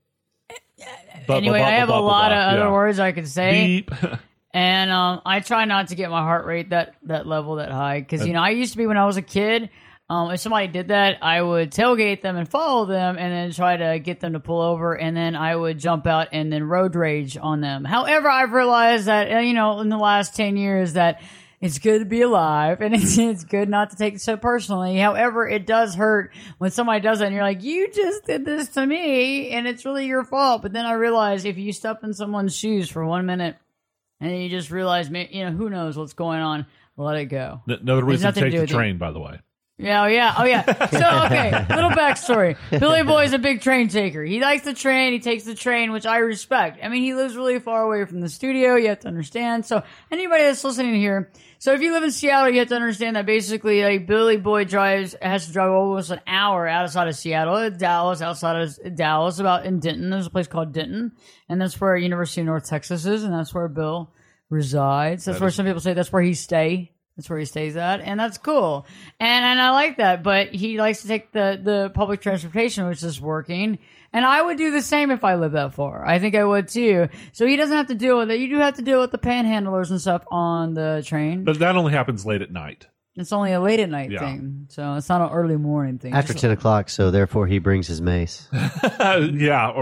I have a lot of other words I could say. Beep. And I try not to get my heart rate that level that high. Because, I used to be, when I was a kid, if somebody did that, I would tailgate them and follow them and then try to get them to pull over, and then I would jump out and then road rage on them. However, I've realized that, in the last 10 years that it's good to be alive, and it's good not to take it so personally. However, it does hurt when somebody does it and you're like, you just did this to me and it's really your fault. But then I realized if you step in someone's shoes for 1 minute and you just realize, who knows what's going on, let it go. Another reason to take the train, by the way. Yeah, oh yeah. So, okay, little backstory. Billy Boy's a big train taker. He likes the train. He takes the train, which I respect. I mean, he lives really far away from the studio. You have to understand. So, anybody that's listening here, so if you live in Seattle, you have to understand that basically, like, Billy Boy has to drive almost an hour outside of Seattle, outside of Dallas, about in Denton. There's a place called Denton, and that's where University of North Texas is, and that's where Bill resides. That's where some people say that's where he stays. That's where he stays at, and that's cool. And I like that, but he likes to take the public transportation, which is working. And I would do the same if I lived that far. I think I would too. So he doesn't have to deal with it. You do have to deal with the panhandlers and stuff on the train. But that only happens late at night. It's only a late at night thing. So it's not an early morning thing. After 10 o'clock, so therefore he brings his mace. Yeah, or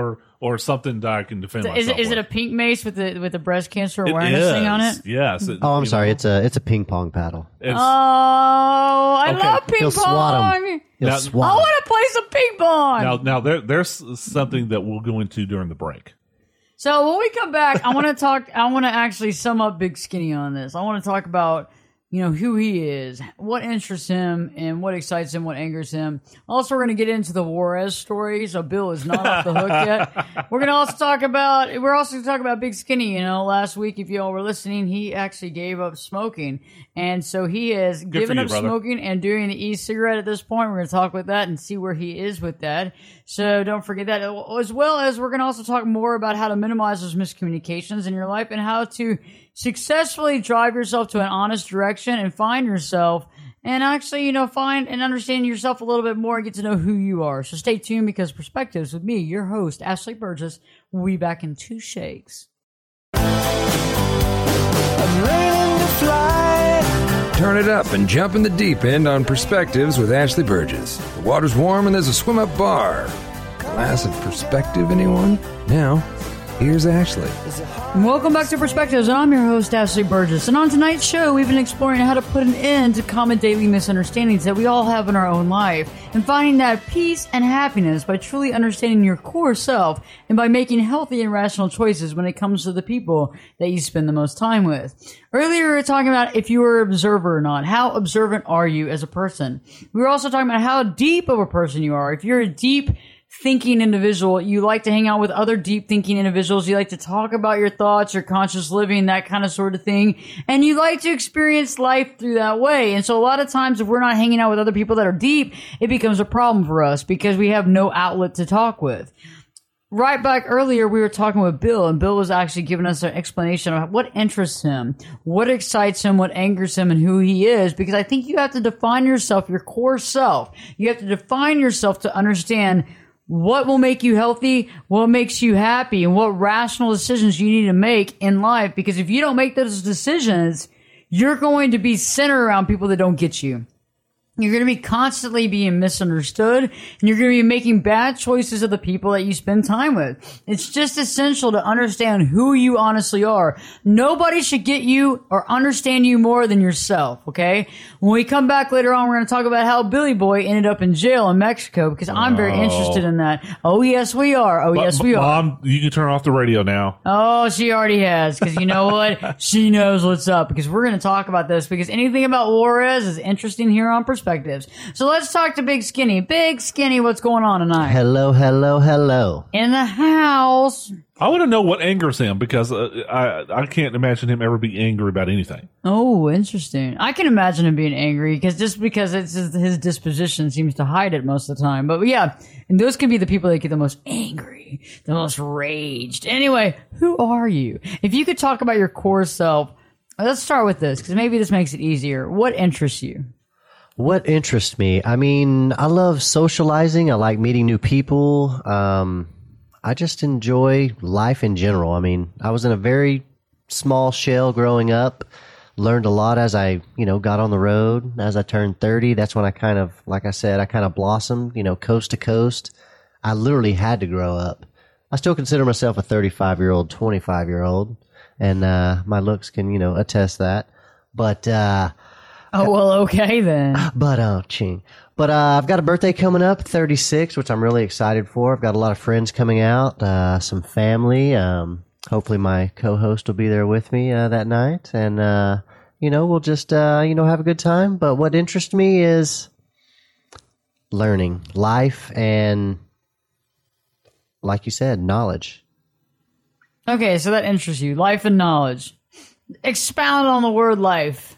or something that I can defend myself Is it a with. pink mace with the breast cancer It awareness thing on it? is, Yes. Oh, I'm sorry. It's a ping pong paddle. It's, Oh, I Okay. love ping He'll swat 'em. pong. He'll Now- I swat. want to play some ping pong. now there's something that we'll go into during the break. So when we come back, I want to actually sum up Big Skinny on this. I want to talk about, who he is, what interests him, and what excites him, what angers him. Also, we're going to get into the Juarez story, so Bill is not off the hook yet. We're also going to talk about Big Skinny. Last week, if you all were listening, he actually gave up smoking. And so he has given you, up brother. smoking and doing the e-cigarette at this point. We're going to talk about that and see where he is with that. So don't forget that. As well as we're going to also talk more about how to minimize those miscommunications in your life and how to successfully drive yourself to an honest direction and find yourself and actually, find and understand yourself a little bit more and get to know who you are. So stay tuned because Perspectives with me, your host, Ashley Burgess, will be back in 2 shakes. Turn it up and jump in the deep end on Perspectives with Ashley Burgess. The water's warm and there's a swim-up bar. Glass of perspective, anyone? Now, here's Ashley. Welcome back to Perspectives, and I'm your host, Ashley Burgess. And on tonight's show, we've been exploring how to put an end to common daily misunderstandings that we all have in our own life, and finding that peace and happiness by truly understanding your core self and by making healthy and rational choices when it comes to the people that you spend the most time with. Earlier, we were talking about if you were an observer or not. How observant are you as a person? We were also talking about how deep of a person you are. If you're a deep thinking individual, you like to hang out with other deep thinking individuals, you like to talk about your thoughts, your conscious living, that kind of sort of thing, and you like to experience life through that way. And so a lot of times if we're not hanging out with other people that are deep, it becomes a problem for us because we have no outlet to talk with. Right back earlier, we were talking with Bill, and Bill was actually giving us an explanation of what interests him, what excites him, what angers him, and who he is, because I think you have to define yourself, your core self. You have to define yourself to understand what will make you healthy, what makes you happy, and what rational decisions you need to make in life. Because if you don't make those decisions, you're going to be centered around people that don't get you. You're going to be constantly being misunderstood, and you're going to be making bad choices of the people that you spend time with. It's just essential to understand who you honestly are. Nobody should get you or understand you more than yourself, okay? When we come back later on, we're going to talk about how Billy Boy ended up in jail in Mexico, because I'm very interested in that. Oh, yes, we are. Oh, yes, we are. Mom, you can turn off the radio now. Oh, she already has, because you know what? She knows what's up, because we're going to talk about this, because anything about Juarez is interesting here on Perspectives. So let's talk to Big Skinny. Big Skinny, what's going on tonight? Hello, hello, hello. In the house. I want to know what angers him because I can't imagine him ever being angry about anything. Oh, interesting. I can imagine him being angry because it's his disposition seems to hide it most of the time. But yeah, and those can be the people that get the most angry, the most raged. Anyway, who are you? If you could talk about your core self, let's start with this because maybe this makes it easier. What interests you? What interests me? I mean, I love socializing. I like meeting new people. I just enjoy life in general. I mean, I was in a very small shell growing up, learned a lot as I, got on the road. As I turned 30, that's when I kind of, like I said, I kind of blossomed, coast to coast. I literally had to grow up. I still consider myself a 35-year-old, 25-year-old, and my looks can, attest that. But oh, well, okay then. But I've got a birthday coming up, 36, which I'm really excited for. I've got a lot of friends coming out, some family. Hopefully my co-host will be there with me that night. And, we'll just, have a good time. But what interests me is learning, life, and, like you said, knowledge. Okay, so that interests you. Life and knowledge. Expound on the word life.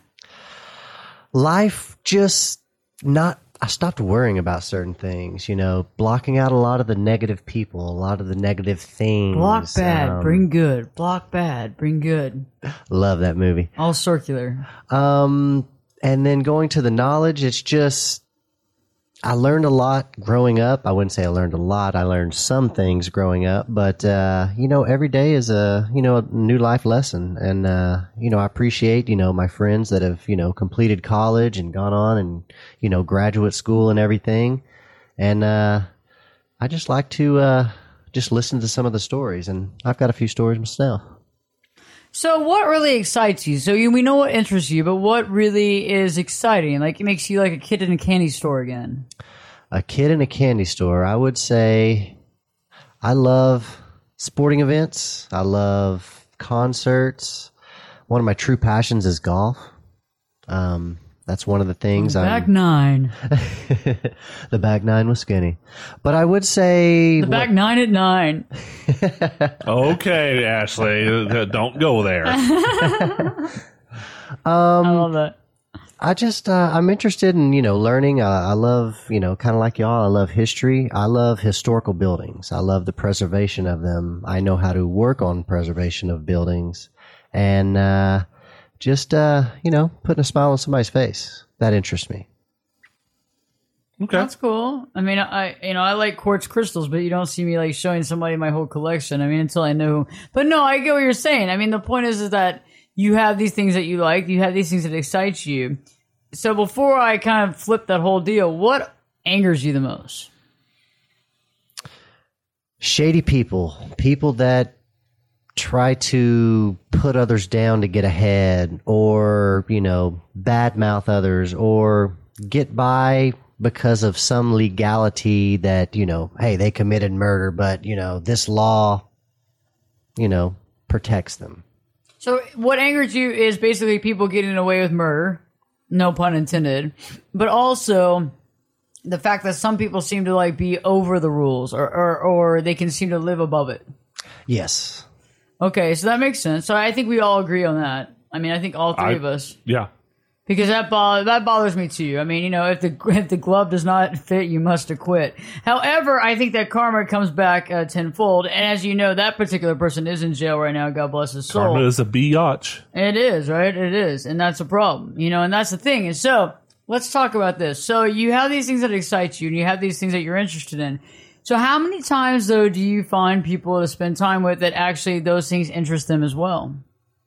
Life just I stopped worrying about certain things, blocking out a lot of the negative people, a lot of the negative things. Block bad, bring good. Block bad, bring good. Love that movie. All circular. And then going to the knowledge, it's just, I learned a lot growing up. I wouldn't say I learned a lot. I learned some things growing up, but, every day is a new life lesson. And, I appreciate, my friends that have, completed college and gone on and, graduate school and everything. And, I just like to just listen to some of the stories. And I've got a few stories myself. So what really excites you? So we know what interests you, but what really is exciting? Like, it makes you like a kid in a candy store again. A kid in a candy store. I would say I love sporting events. I love concerts. One of my true passions is golf. That's one of the things. Back nine. The back nine was skinny. But I would say... The back nine at 9. Okay, Ashley, don't go there. I love that. I just, I'm interested in, learning. I love, kind of like y'all, I love history. I love historical buildings. I love the preservation of them. I know how to work on preservation of buildings. And just, putting a smile on somebody's face. That interests me. Okay. That's cool. I mean, I like quartz crystals, but you don't see me like showing somebody my whole collection. I mean, until I know. But no, I get what you're saying. I mean, the point is that you have these things that you like. You have these things that excite you. So before I kind of flip that whole deal, what angers you the most? Shady people. People that try to put others down to get ahead, or, badmouth others, or get by because of some legality that, hey, they committed murder, but, this law, protects them. So what angers you is basically people getting away with murder, no pun intended, but also the fact that some people seem to like be over the rules, or they can seem to live above it. Yes. Okay, so that makes sense. So I think we all agree on that. I mean, I think all three of us. Yeah. Because that bothers me too. I mean, if the glove does not fit, you must acquit. However, I think that karma comes back tenfold. And as you know, that particular person is in jail right now. God bless his soul. Karma is a biatch. It is, right? It is. And that's a problem, and that's the thing. And so let's talk about this. So you have these things that excite you, and you have these things that you're interested in. So how many times, though, do you find people to spend time with that actually those things interest them as well?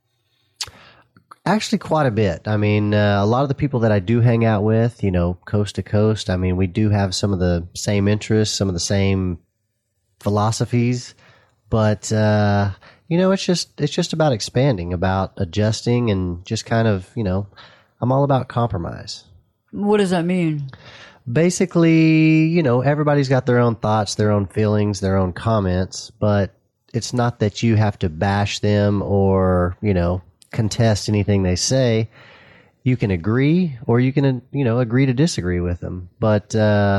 Actually, quite a bit. I mean, a lot of the people that I do hang out with, coast to coast, I mean, we do have some of the same interests, some of the same philosophies, but, it's just about expanding, about adjusting, and just kind of, I'm all about compromise. What does that mean? Basically, everybody's got their own thoughts, their own feelings, their own comments, but it's not that you have to bash them or, contest anything they say. You can agree, or you can, agree to disagree with them. But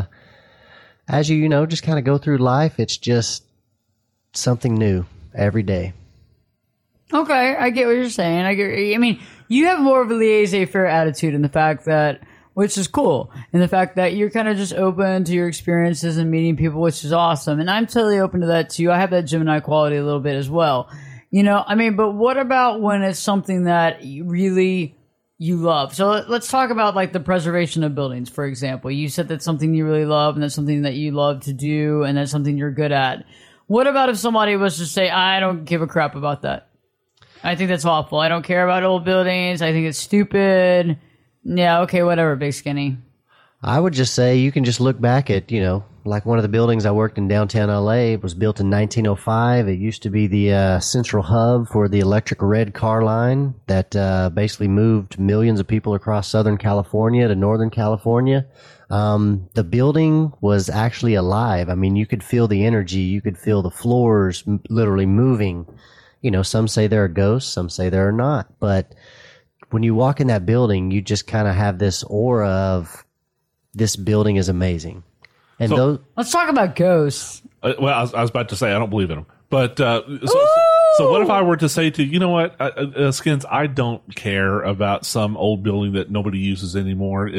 as you, just kind of go through life, it's just something new every day. Okay, I get what you're saying. I mean, you have more of a laissez-faire attitude in the fact that, which is cool, and the fact that you're kind of just open to your experiences and meeting people, which is awesome. And I'm totally open to that too. I have that Gemini quality a little bit as well. But what about when it's something that you love? So let's talk about like the preservation of buildings, for example. You said that's something you really love, and that's something that you love to do, and that's something you're good at. What about if somebody was to say, I don't give a crap about that? I think that's awful. I don't care about old buildings. I think it's stupid. Yeah, okay, whatever, big skinny. I would just say you can just look back at, like one of the buildings I worked in downtown LA. It was built in 1905. It used to be the central hub for the electric red car line that basically moved millions of people across Southern California to Northern California. The building was actually alive. I mean, you could feel the energy. You could feel the floors literally moving. Some say there are ghosts, some say there are not. But when you walk in that building, you just kind of have this aura of this building is amazing. And let's talk about ghosts. I was about to say I don't believe in them, but so what if I were to say to you know what, Skins, I don't care about some old building that nobody uses anymore.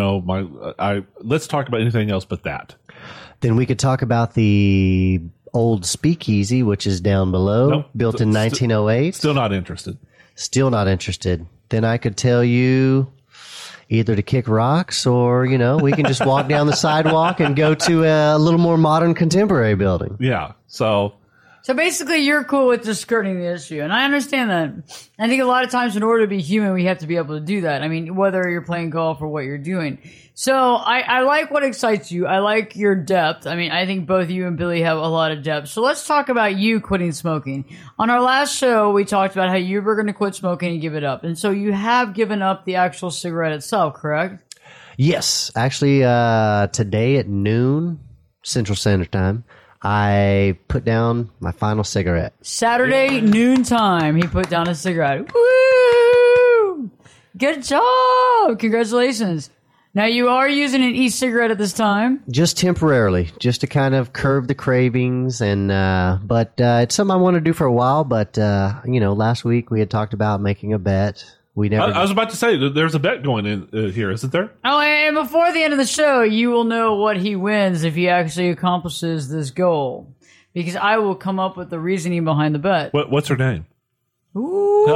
Let's talk about anything else but that. Then we could talk about the old Speakeasy, which is down below, built in 1908. Still not interested. Still not interested. Then I could tell you either to kick rocks or, we can just walk down the sidewalk and go to a little more modern contemporary building. Yeah. So So basically, you're cool with just skirting the issue, and I understand that. I think a lot of times, in order to be human, we have to be able to do that. I mean, whether you're playing golf or what you're doing. So I like what excites you. I like your depth. I mean, I think both you and Billy have a lot of depth. So let's talk about you quitting smoking. On our last show, we talked about how you were going to quit smoking and give it up, and so you have given up the actual cigarette itself, correct? Yes. Actually, today at noon, Central Standard Time, I put down my final cigarette. Saturday noontime, he put down a cigarette. Woo! Good job! Congratulations. Now, you are using an e-cigarette at this time. Just temporarily, just to kind of curb the cravings. And but it's something I want to do for a while. But, last week we had talked about making a bet. I was about to say, there's a bet going in here, isn't there? Oh, and before the end of the show, you will know what he wins if he actually accomplishes this goal. Because I will come up with the reasoning behind the bet. What's her name? Ooh.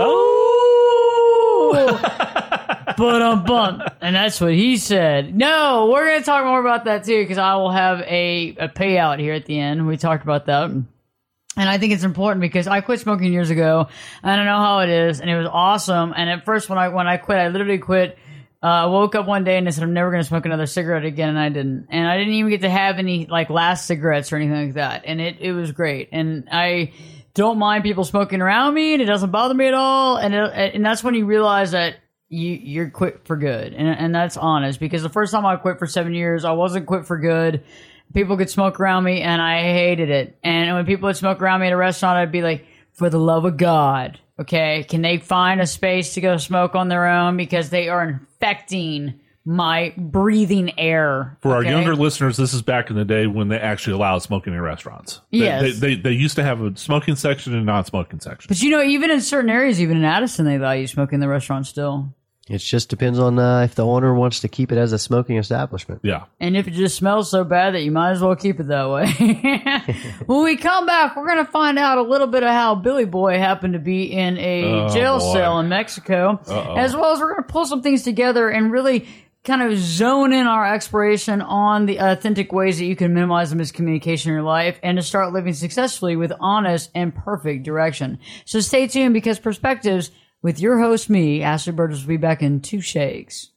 But and that's what he said. No, we're going to talk more about that too, because I will have a payout here at the end. We talked about that. And I think it's important because I quit smoking years ago. I don't know how it is, and it was awesome. And at first, when I quit, I literally quit. I woke up one day and I said, I'm never going to smoke another cigarette again, and I didn't. And I didn't even get to have any last cigarettes or anything like that. And it was great. And I don't mind people smoking around me, and it doesn't bother me at all. And that's when you realize that you're quit for good. And that's honest, because the first time I quit for 7 years, I wasn't quit for good. People could smoke around me, and I hated it. And when people would smoke around me at a restaurant, I'd be like, for the love of God, okay, can they find a space to go smoke on their own, because they are infecting my breathing air. For our younger listeners, this is back in the day when they actually allowed smoking in restaurants. Yes. They used to have a smoking section and a non-smoking section. But even in certain areas, even in Addison, they allow you smoking in the restaurant still. It just depends on if the owner wants to keep it as a smoking establishment. Yeah. And if it just smells so bad that you might as well keep it that way. When we come back, we're going to find out a little bit of how Billy Boy happened to be in a jail cell in Mexico. As well as we're going to pull some things together and really kind of zone in our exploration on the authentic ways that you can minimize the miscommunication in your life and to start living successfully with honest and perfect direction. So stay tuned, because Perspectives with your host, me, Ashley Burgess, will be back in 2 shakes.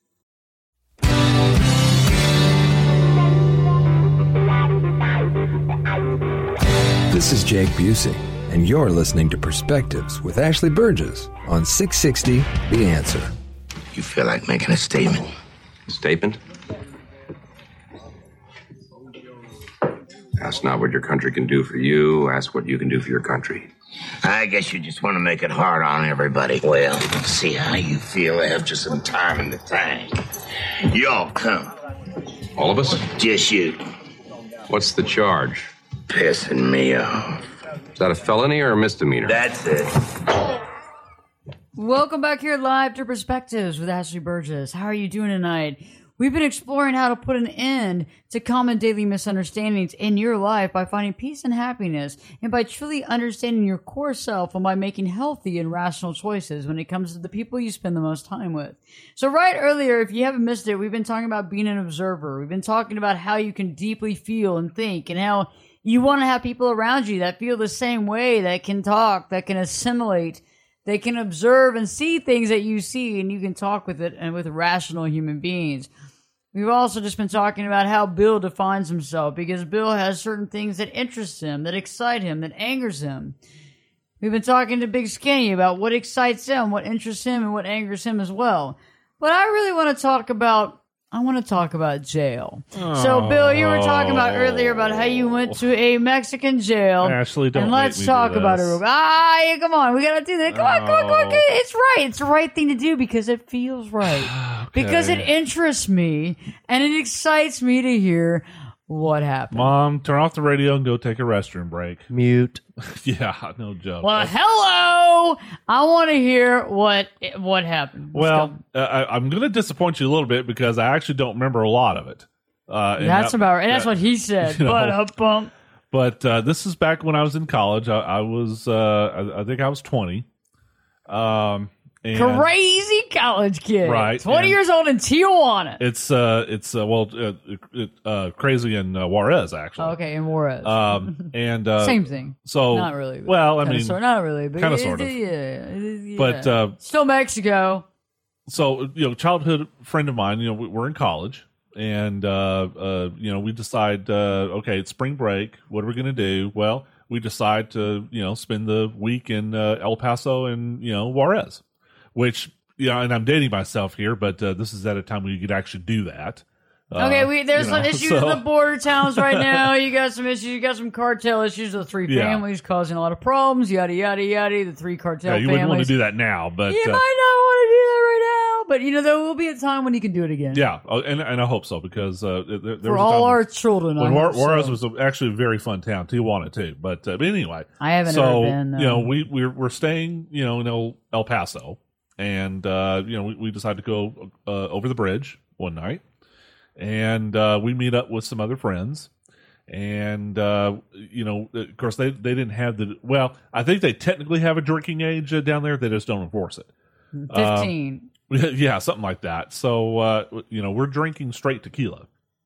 This is Jake Busey, and you're listening to Perspectives with Ashley Burgess on 660 The Answer. You feel like making a statement? Statement? Ask not what your country can do for you. Ask what you can do for your country. I guess you just want to make it hard on everybody. Well, let's see how you feel after some time in the tank. You all come. All of us? Just you. What's the charge? Pissing me off. Is that a felony or a misdemeanor? That's it. Welcome back here live to Perspectives with Ashley Burgess. How are you doing tonight? We've been exploring how to put an end to common daily misunderstandings in your life by finding peace and happiness, and by truly understanding your core self, and by making healthy and rational choices when it comes to the people you spend the most time with. So right earlier, if you haven't missed it, we've been talking about being an observer. We've been talking about how you can deeply feel and think, and how you want to have people around you that feel the same way, that can talk, that can assimilate, they can observe and see things that you see, and you can talk with it and with rational human beings. We've also just been talking about how Bill defines himself, because Bill has certain things that interest him, that excite him, that angers him. We've been talking to Big Skinny about what excites him, what interests him, and what angers him as well. But I really want to talk about jail. So, Bill, you were talking about earlier about how you went to a Mexican jail. Ashley, don't and let's make me talk do about it this. real quick. Yeah, come on. We got to do that. Come on. It's right. It's the right thing to do, because it feels right. Because it interests me, and it excites me to hear what happened. Mom, turn off the radio and go take a restroom break. Mute. Yeah, no joke. Well, hello. I want to hear what happened. I'm going to disappoint you a little bit, because I actually don't remember a lot of it. That's about right. That's what he said. But this is back when I was in college. I think I was 20. Crazy college kid. Right. 20 years old in Tijuana. It's crazy in Juarez, actually. Okay, in Juarez. And same thing. So not really. Well, I mean, not really, but kind of sort of. Yeah. But still Mexico. So childhood friend of mine. We're in college, and we decide. Okay, it's spring break. What are we going to do? Well, we decide to spend the week in El Paso and Juarez, which and I'm dating myself here, but this is at a time where you could actually do that. Okay, there's some issues in the border towns right now. You got some issues. You got some cartel issues. The three families causing a lot of problems. Yada yada yada. The three cartel families. You wouldn't want to do that now, but you might not want to do that right now. But there will be a time when you can do it again. Yeah, and I hope so, because there for was all our children. When Juarez was actually a very fun town. Tijuana too, but anyway, I haven't ever been. We're staying in El Paso, and we decided to go over the bridge one night. And we meet up with some other friends, and of course they didn't have I think they technically have a drinking age down there. They just don't enforce it. 15. Yeah, something like that. So we're drinking straight tequila,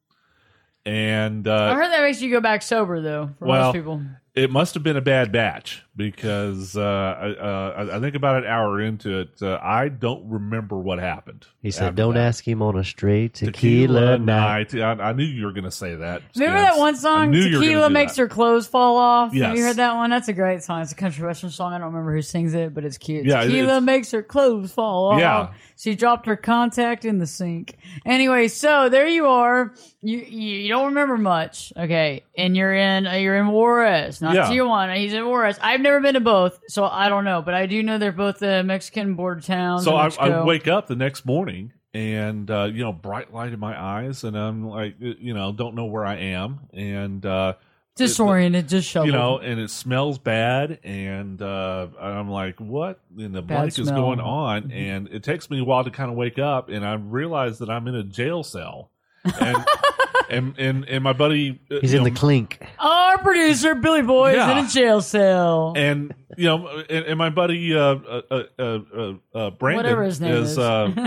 and I heard that makes you go back sober though. For most people, it must have been a bad batch, because I think about an hour into it, I don't remember what happened. He said, "Don't ask him on a straight tequila night." I knew you were going to say that. Remember that one song, "Tequila Makes Her Clothes Fall Off"? Yes. Have you heard that one? That's a great song. It's a country western song. I don't remember who sings it, but it's cute. Yeah, Tequila makes her clothes fall off. Yeah. She dropped her contact in the sink. Anyway, so there you are. You don't remember much, okay? And you're in Juarez, not Tijuana. He's in Juarez. I've never been to both, so I don't know. But I do know they're both the Mexican border towns. So I wake up the next morning, and bright light in my eyes, and I'm like, don't know where I am, and disoriented, just shoveled. And it smells bad, and I'm like, what in the Bad blank is smell. going on? And it takes me a while to kind of wake up, and I realize that I'm in a jail cell, and my buddy, he's in the clink. Our producer Billy Boy is in a jail cell, and and my buddy Brandon, whatever his name is.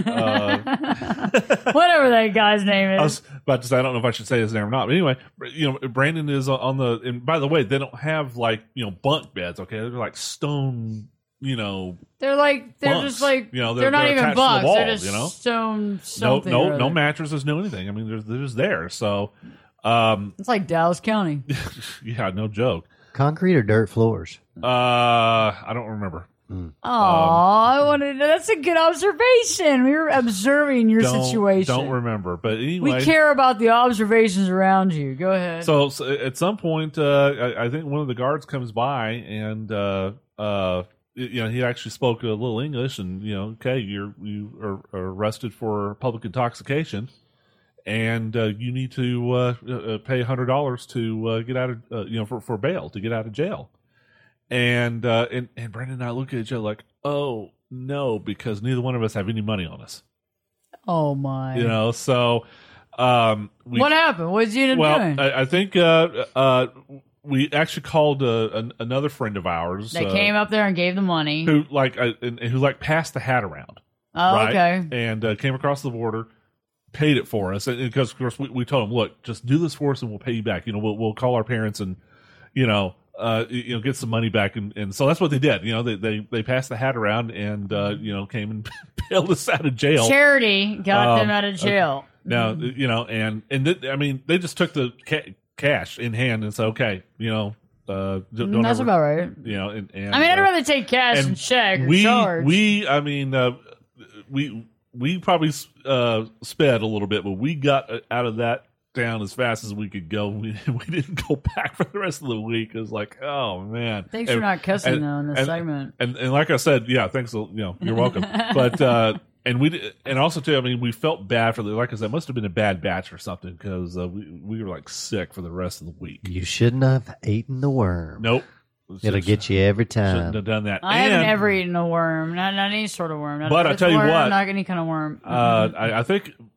Whatever Whatever that guy's name is. I was about to say, I don't know if I should say his name or not, but anyway, Brandon is on the. And by the way, they don't have bunk beds. Okay, they're like stone. They're bunks. just like they're not even attached to the bunks. wall, They're just stone something. No mattresses, no anything. I mean, they're just there. So it's like Dallas County. Yeah, no joke. Concrete or dirt floors? I don't remember. I wanted to know. That's a good observation. We were observing your situation. Don't remember, but anyway, we care about the observations around you. Go ahead. So at some point, I think one of the guards comes by, and he actually spoke a little English, and okay, you are arrested for public intoxication, and you need to pay $100 to get out of for bail to get out of jail. And Brandon and I look at each other like, oh no, because neither one of us have any money on us. Oh my! So what happened? What did you end up doing? I think we actually called another friend of ours. They came up there and gave the money. Who passed the hat around. Oh, right? okay. And came across the border, paid it for us, and because of course we told him, look, just do this for us and we'll pay you back. We'll call our parents and get some money back, and so that's what they did. They passed the hat around and came and bailed us out of jail. Charity got them out of jail. Now they just took the cash in hand and said, okay, don't that's about right. And I'd rather take cash and check or charge. We probably sped a little bit, but we got out of that town as fast as we could go. We didn't go back for the rest of the week. It was like, oh man. Thanks for not cussing though in this segment. And like I said, yeah, thanks. You're welcome. But and also too, we felt bad for like I said, it must have been a bad batch or something, because we were like sick for the rest of the week. You shouldn't have eaten the worm. Nope. It'll get you every time. Shouldn't have done that. I haven't ever eaten a worm. Not any sort of worm. But I tell you what, not any kind of worm. I think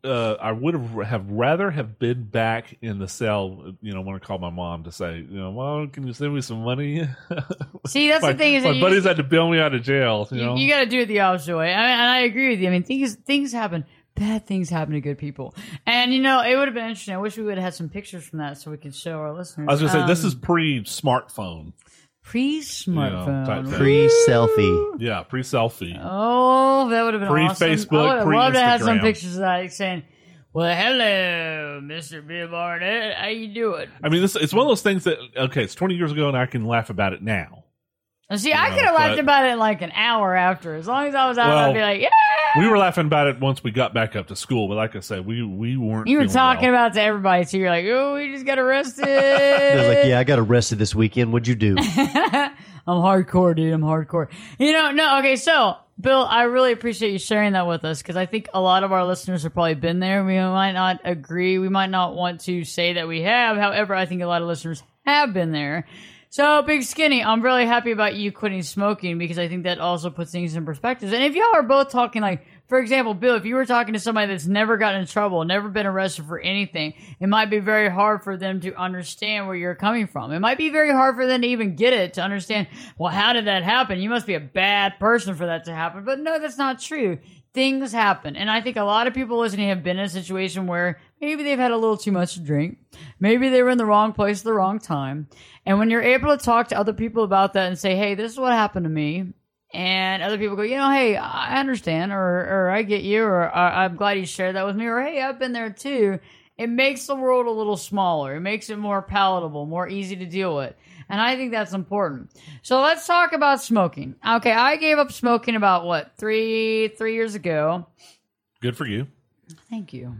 have rather have been back in the cell. You know, when I called my mom to say, you know, Mom, can you send me some money? See, that's the thing is that my buddies had to bail me out of jail. You know, you got to do it the opposite way. And I agree with you. I mean, things happen. Bad things happen to good people. And, you know, it would have been interesting. I wish we would have had some pictures from that so we could show our listeners. I was going to say, this is pre-smartphone. Pre-smartphone. You know, pre-selfie. Yeah, pre-selfie. Oh, that would have been awesome. Pre-Facebook, I would have loved to have some pre-Instagram. pictures of that saying, well, hello, Mr. Bill Barnett. How you doing? I mean, it's one of those things that, okay, it's 20 years ago and I can laugh about it now. And see, I could have laughed about it in like an hour after. As long as I was out, I'd be like, yeah. We were laughing about it once we got back up to school, but like I said, we weren't. You were feeling talking well. about it to everybody, so you're like, oh, we just got arrested. I was like, yeah, I got arrested this weekend. What'd you do? I'm hardcore, dude. I'm hardcore. You know, no, okay, so, Bill, I really appreciate you sharing that with us, because I think a lot of our listeners have probably been there. We might not agree. We might not want to say that we have. However, I think a lot of listeners have been there. So, Big Skinny, I'm really happy about you quitting smoking, because I think that also puts things in perspective. And if y'all are both talking, like, for example, Bill, if you were talking to somebody that's never gotten in trouble, never been arrested for anything, it might be very hard for them to understand where you're coming from. It might be very hard for them to even get it, to understand, well, how did that happen? You must be a bad person for that to happen. But no, that's not true. Things happen. And I think a lot of people listening have been in a situation where maybe they've had a little too much to drink. Maybe they were in the wrong place at the wrong time. And when you're able to talk to other people about that and say, hey, this is what happened to me, and other people go, you know, hey, I understand, or I get you, or I'm glad you shared that with me, or hey, I've been there too, it makes the world a little smaller. It makes it more palatable, more easy to deal with. And I think that's important. So let's talk about smoking. Okay, I gave up smoking about, what, three years ago. Good for you. Thank you.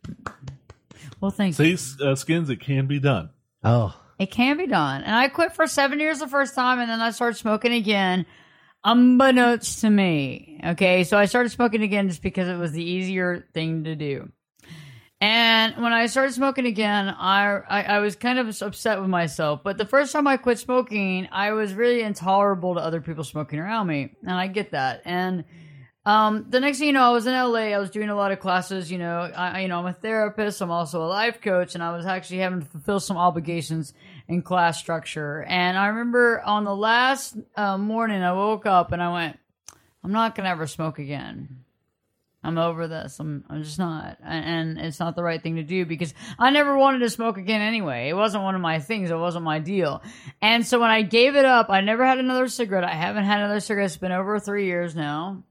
Well, thank you. See, Skins, it can be done. Oh. It can be done. And I quit for 7 years the first time, and then I started smoking again, unbeknownst to me. Okay, so I started smoking again just because it was the easier thing to do. And when I started smoking again, I was kind of upset with myself. But the first time I quit smoking, I was really intolerable to other people smoking around me. And I get that. And the next thing you know, I was in LA. I was doing a lot of classes. You know, I'm a therapist. I'm also a life coach. And I was actually having to fulfill some obligations in class structure. And I remember on the last morning, I woke up and I went, I'm not going to ever smoke again. I'm over this. I'm just not. And it's not the right thing to do, because I never wanted to smoke again anyway. It wasn't one of my things. It wasn't my deal. And so when I gave it up, I never had another cigarette. I haven't had another cigarette. It's been over 3 years now.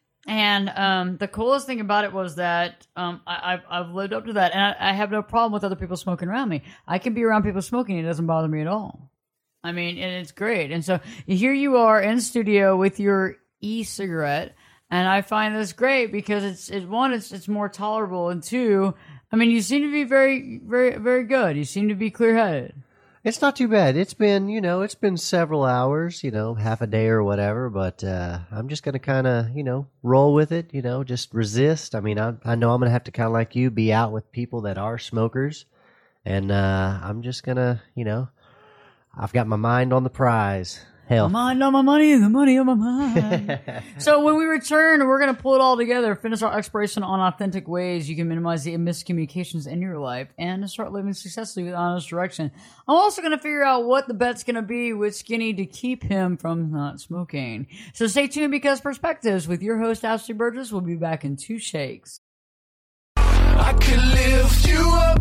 And the coolest thing about it was that I've lived up to that. And I have no problem with other people smoking around me. I can be around people smoking. It doesn't bother me at all. I mean, and it's great. And so here you are in studio with your e-cigarette. And I find this great because it's more tolerable, and two, I mean, you seem to be very, very, very good. You seem to be clear-headed. It's not too bad. It's been several hours, half a day or whatever, but I'm just going to kind of, roll with it, just resist. I mean, I know I'm going to have to kind of like you be out with people that are smokers, and I'm just going to, I've got my mind on the prize. Hell. My mind on my money, the money on my mind. So when we return, we're going to pull it all together, finish our exploration on authentic ways you can minimize the miscommunications in your life and start living successfully with honest direction. I'm also going to figure out what the bet's going to be with Skinny to keep him from not smoking. So stay tuned, because Perspectives with your host, Ashley Burgess, will be back in 2 shakes. I could lift you up.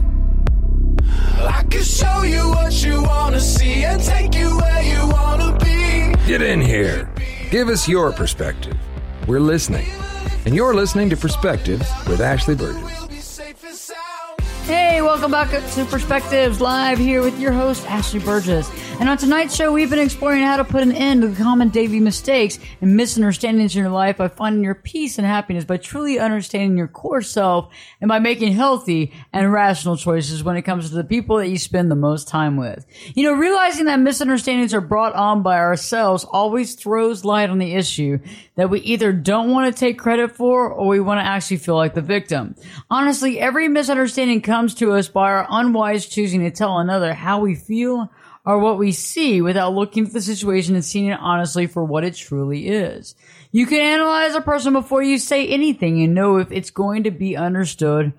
I can show you what you want to see and take you where you want to be. Get in here. Give us your perspective. We're listening. And you're listening to Perspectives with Ashley Burgess. Hey, welcome back to Perspectives Live here with your host, Ashley Burgess. And on tonight's show, we've been exploring how to put an end to the common daily mistakes and misunderstandings in your life by finding your peace and happiness, by truly understanding your core self, and by making healthy and rational choices when it comes to the people that you spend the most time with. Realizing that misunderstandings are brought on by ourselves always throws light on the issue that we either don't want to take credit for or we want to actually feel like the victim. Honestly, every misunderstanding comes to us by our unwise choosing to tell another how we feel or what we see without looking at the situation and seeing it honestly for what it truly is. You can analyze a person before you say anything and know if it's going to be understood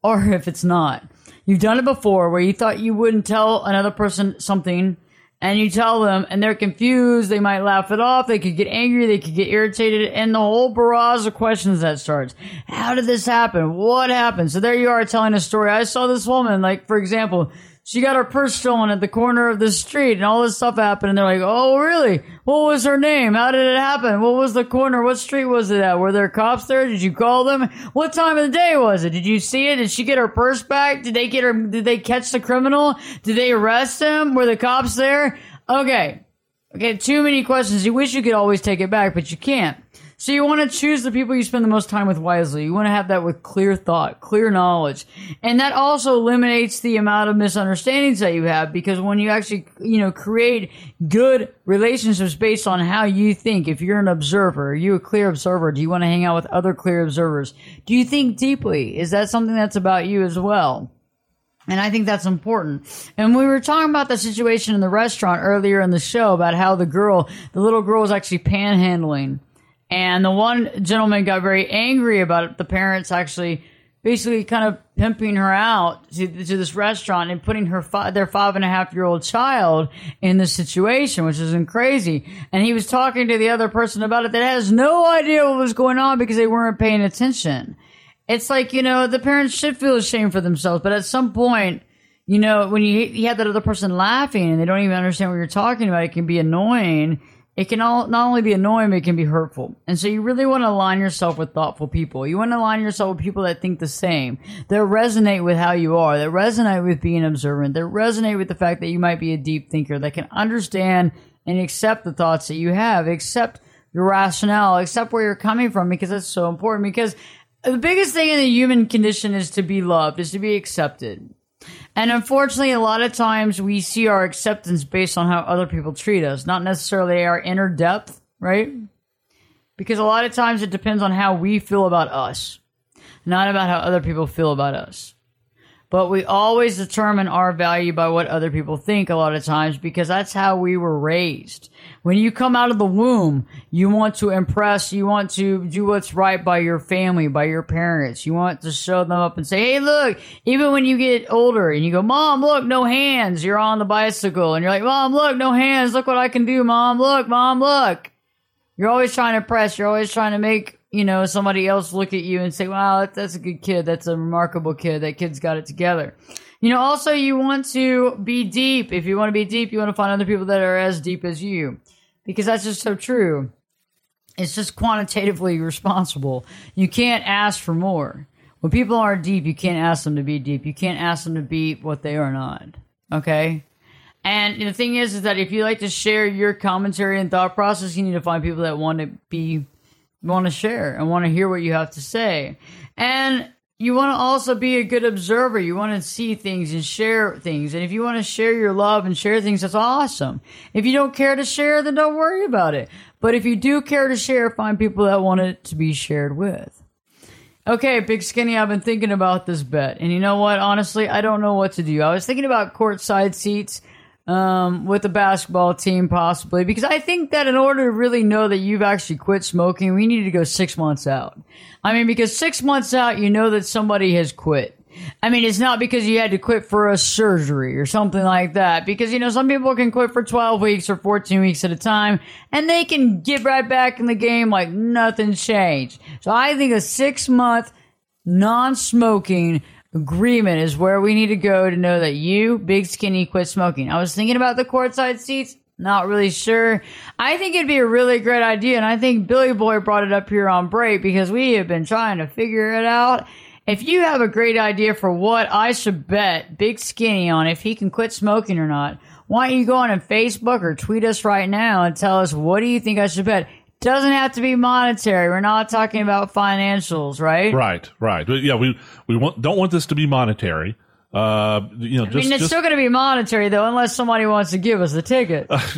or if it's not. You've done it before where you thought you wouldn't tell another person something, and you tell them, and they're confused. They might laugh it off. They could get angry. They could get irritated. And the whole barrage of questions that starts. How did this happen? What happened? So there you are telling a story. I saw this woman, like, for example, she got her purse stolen at the corner of the street, and all this stuff happened. And they're like, oh, really? What was her name? How did it happen? What was the corner? What street was it at? Were there cops there? Did you call them? What time of the day was it? Did you see it? Did she get her purse back? Did they catch the criminal? Did they arrest him? Were the cops there? Okay, too many questions. You wish you could always take it back, but you can't. So you want to choose the people you spend the most time with wisely. You want to have that with clear thought, clear knowledge. And that also eliminates the amount of misunderstandings that you have, because when you actually, create good relationships based on how you think, if you're an observer, are you a clear observer? Do you want to hang out with other clear observers? Do you think deeply? Is that something that's about you as well? And I think that's important. And we were talking about the situation in the restaurant earlier in the show about how the little girl was actually panhandling. And the one gentleman got very angry about it. The parents actually basically kind of pimping her out to this restaurant and putting their 5.5-year-old child in this situation, which is crazy. And he was talking to the other person about it that has no idea what was going on because they weren't paying attention. It's like, the parents should feel ashamed for themselves. But at some point, when you have that other person laughing and they don't even understand what you're talking about, it can be annoying. It can not only be annoying, but it can be hurtful. And so you really want to align yourself with thoughtful people. You want to align yourself with people that think the same, that resonate with how you are, that resonate with being observant, that resonate with the fact that you might be a deep thinker, that can understand and accept the thoughts that you have, accept your rationale, accept where you're coming from, because that's so important. Because the biggest thing in the human condition is to be loved, is to be accepted. And unfortunately, a lot of times we see our acceptance based on how other people treat us, not necessarily our inner depth, right? Because a lot of times it depends on how we feel about us, not about how other people feel about us. But we always determine our value by what other people think a lot of times, because that's how we were raised. When you come out of the womb, you want to impress, you want to do what's right by your family, by your parents. You want to show them up and say, hey, look, even when you get older and you go, Mom, look, no hands. You're on the bicycle and you're like, Mom, look, no hands. Look what I can do, Mom. Look, Mom, look. You're always trying to impress. You're always trying to make, somebody else look at you and say, wow, that's a good kid. That's a remarkable kid. That kid's got it together. Also you want to be deep. If you want to be deep, you want to find other people that are as deep as you, because that's just so true. It's just quantitatively responsible. You can't ask for more. When people are deep, you can't ask them to be deep. You can't ask them to be what they are not. Okay? And the thing is that if you like to share your commentary and thought process, you need to find people that want to share and want to hear what you have to say. And you want to also be a good observer. You want to see things and share things. And if you want to share your love and share things, that's awesome. If you don't care to share, then don't worry about it. But if you do care to share, find people that want it to be shared with. Okay, Big Skinny, I've been thinking about this bet. And you know what? Honestly, I don't know what to do. I was thinking about courtside seats with the basketball team possibly, because I think that in order to really know that you've actually quit smoking, we need to go 6 months out. Because 6 months out, you know that somebody has quit. It's not because you had to quit for a surgery or something like that, because, some people can quit for 12 weeks or 14 weeks at a time, and they can get right back in the game like nothing changed. So I think a 6-month non-smoking agreement is where we need to go to know that you, Big Skinny, quit smoking. I was thinking about the courtside seats. Not really sure. I think it'd be a really great idea, and I think Billy Boy brought it up here on break because we have been trying to figure it out. If you have a great idea for what I should bet Big Skinny on, if he can quit smoking or not, why don't you go on Facebook or tweet us right now and tell us, what do you think I should bet? Doesn't have to be monetary. We're not talking about financials, right? Right. Yeah, we don't want this to be monetary. It's still going to be monetary though, unless somebody wants to give us the ticket. If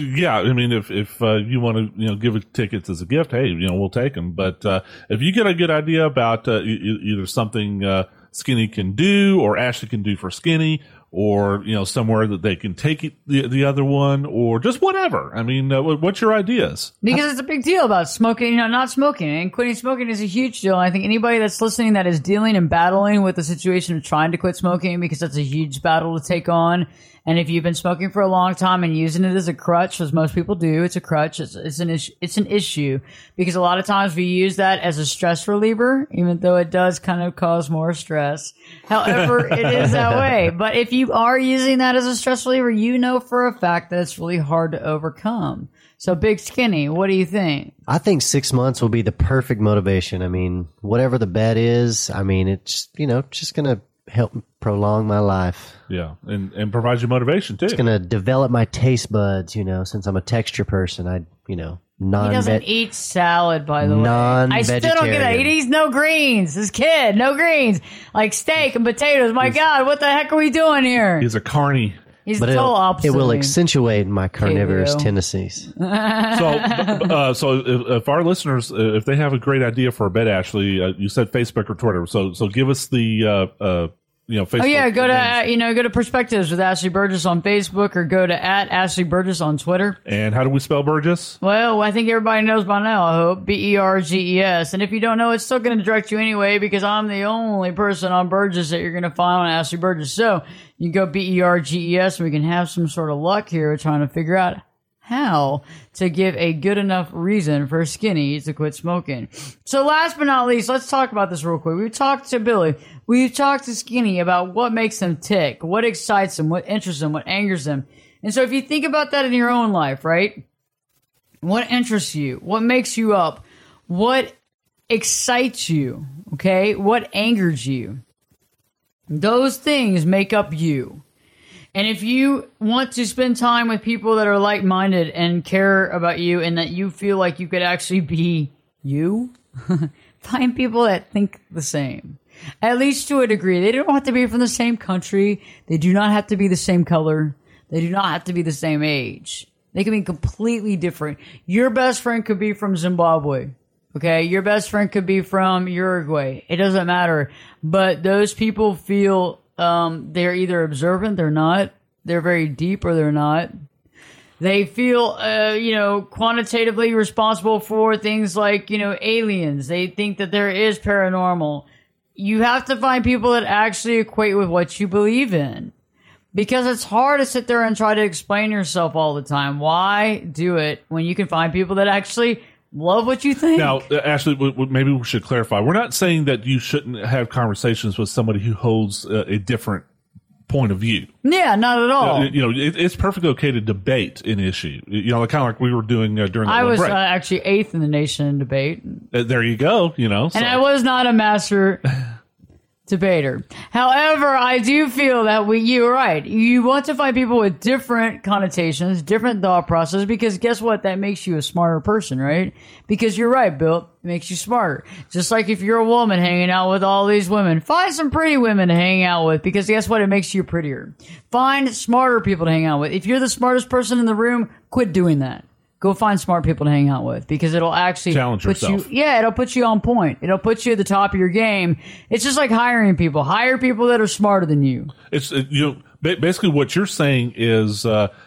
you want to, give tickets as a gift, hey, we'll take them. But if you get a good idea about either something Skinny can do or Ashley can do for Skinny, or, somewhere that they can take the other one, or just whatever. I mean, what's your ideas? Because it's a big deal about smoking, not smoking. And quitting smoking is a huge deal. I think anybody that's listening that is dealing and battling with the situation of trying to quit smoking, because that's a huge battle to take on. And if you've been smoking for a long time and using it as a crutch, as most people do, it's a crutch. It's an issue because a lot of times we use that as a stress reliever, even though it does kind of cause more stress. However, it is that way. But if you are using that as a stress reliever, you know for a fact that it's really hard to overcome. So Big Skinny, what do you think? I think 6 months will be the perfect motivation. I mean, whatever the bet is, I mean, it's, just going to help prolong my life. Yeah, and provide you motivation, too. It's going to develop my taste buds, since I'm a texture person. He doesn't eat salad, by the way. I still don't get that. He eats no greens. This kid, no greens. Like steak and potatoes. My God, what the heck are we doing here? He's a carny. He's the total opposite. It will accentuate my carnivorous tendencies. So if our listeners, if they have a great idea for a bet, Ashley, you said Facebook or Twitter. So give us the Facebook. Oh yeah, go to Perspectives with Ashley Burgess on Facebook, or go to @Ashley Burgess on Twitter. And how do we spell Burgess? Well, I think everybody knows by now, I hope. Berges. And if you don't know, it's still going to direct you anyway, because I'm the only person on Burgess that you're going to find on Ashley Burgess. So you can go Berges, and we can have some sort of luck here trying to figure out how to give a good enough reason for Skinny to quit smoking. So last but not least, let's talk about this real quick. We've talked to Billy. We've talked to Skinny about what makes him tick, what excites him, what interests him, what angers him. And so if you think about that in your own life, right? What interests you? What makes you up? What excites you? Okay? What angers you? Those things make up you. And if you want to spend time with people that are like-minded and care about you and that you feel like you could actually be you, find people that think the same. At least to a degree. They don't have to be from the same country. They do not have to be the same color. They do not have to be the same age. They can be completely different. Your best friend could be from Zimbabwe. Okay? Your best friend could be from Uruguay. It doesn't matter. But those people feel they're either observant, they're not. They're very deep, or they're not. They feel, quantitatively responsible for things like, aliens. They think that there is paranormal. You have to find people that actually equate with what you believe in. Because it's hard to sit there and try to explain yourself all the time. Why do it when you can find people that actually love what you think? Now, Ashley, maybe we should clarify. We're not saying that you shouldn't have conversations with somebody who holds a different point of view. Yeah, not at all. It's perfectly okay to debate an issue. kind of like we were doing during the I was break. Actually 8th in the nation in debate. There you go. And I was not a master debater. However, I do feel that you're right. You want to find people with different connotations, different thought process, because guess what? That makes you a smarter person, right? Because you're right, Bill. It makes you smarter. Just like if you're a woman hanging out with all these women, find some pretty women to hang out with, because guess what? It makes you prettier. Find smarter people to hang out with. If you're the smartest person in the room, quit doing that. Go find smart people to hang out with, because it'll actually challenge put yourself. It'll put you on point. It'll put you at the top of your game. It's just like hiring people. Hire people that are smarter than you. It's basically what you're saying is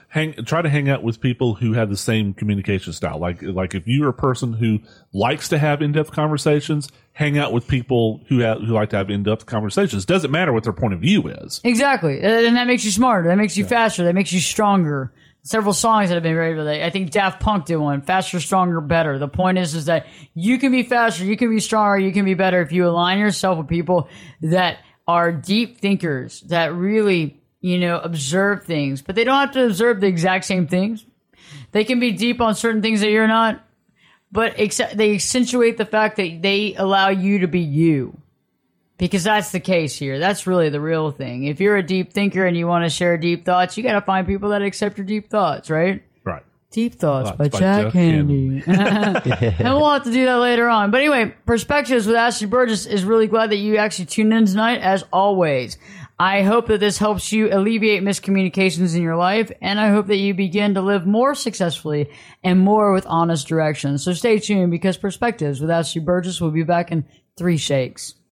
try to hang out with people who have the same communication style. Like if you're a person who likes to have in-depth conversations, hang out with people who like to have in-depth conversations. Doesn't matter what their point of view is. Exactly, and that makes you smarter. That makes you faster. That makes you stronger. Several songs that have been rated today. I think Daft Punk did one. Faster, stronger, better. The point is that you can be faster, you can be stronger, you can be better if you align yourself with people that are deep thinkers, that really, observe things. But they don't have to observe the exact same things. They can be deep on certain things that you're not. But they accentuate the fact that they allow you to be you. Because that's the case here. That's really the real thing. If you're a deep thinker and you want to share deep thoughts, you got to find people that accept your deep thoughts, right? Right. Deep Thoughts by Jack Handy. And we'll have to do that later on. But anyway, Perspectives with Ashley Burgess is really glad that you actually tuned in tonight, as always. I hope that this helps you alleviate miscommunications in your life, and I hope that you begin to live more successfully and more with honest direction. So stay tuned, because Perspectives with Ashley Burgess will be back in 3 shakes.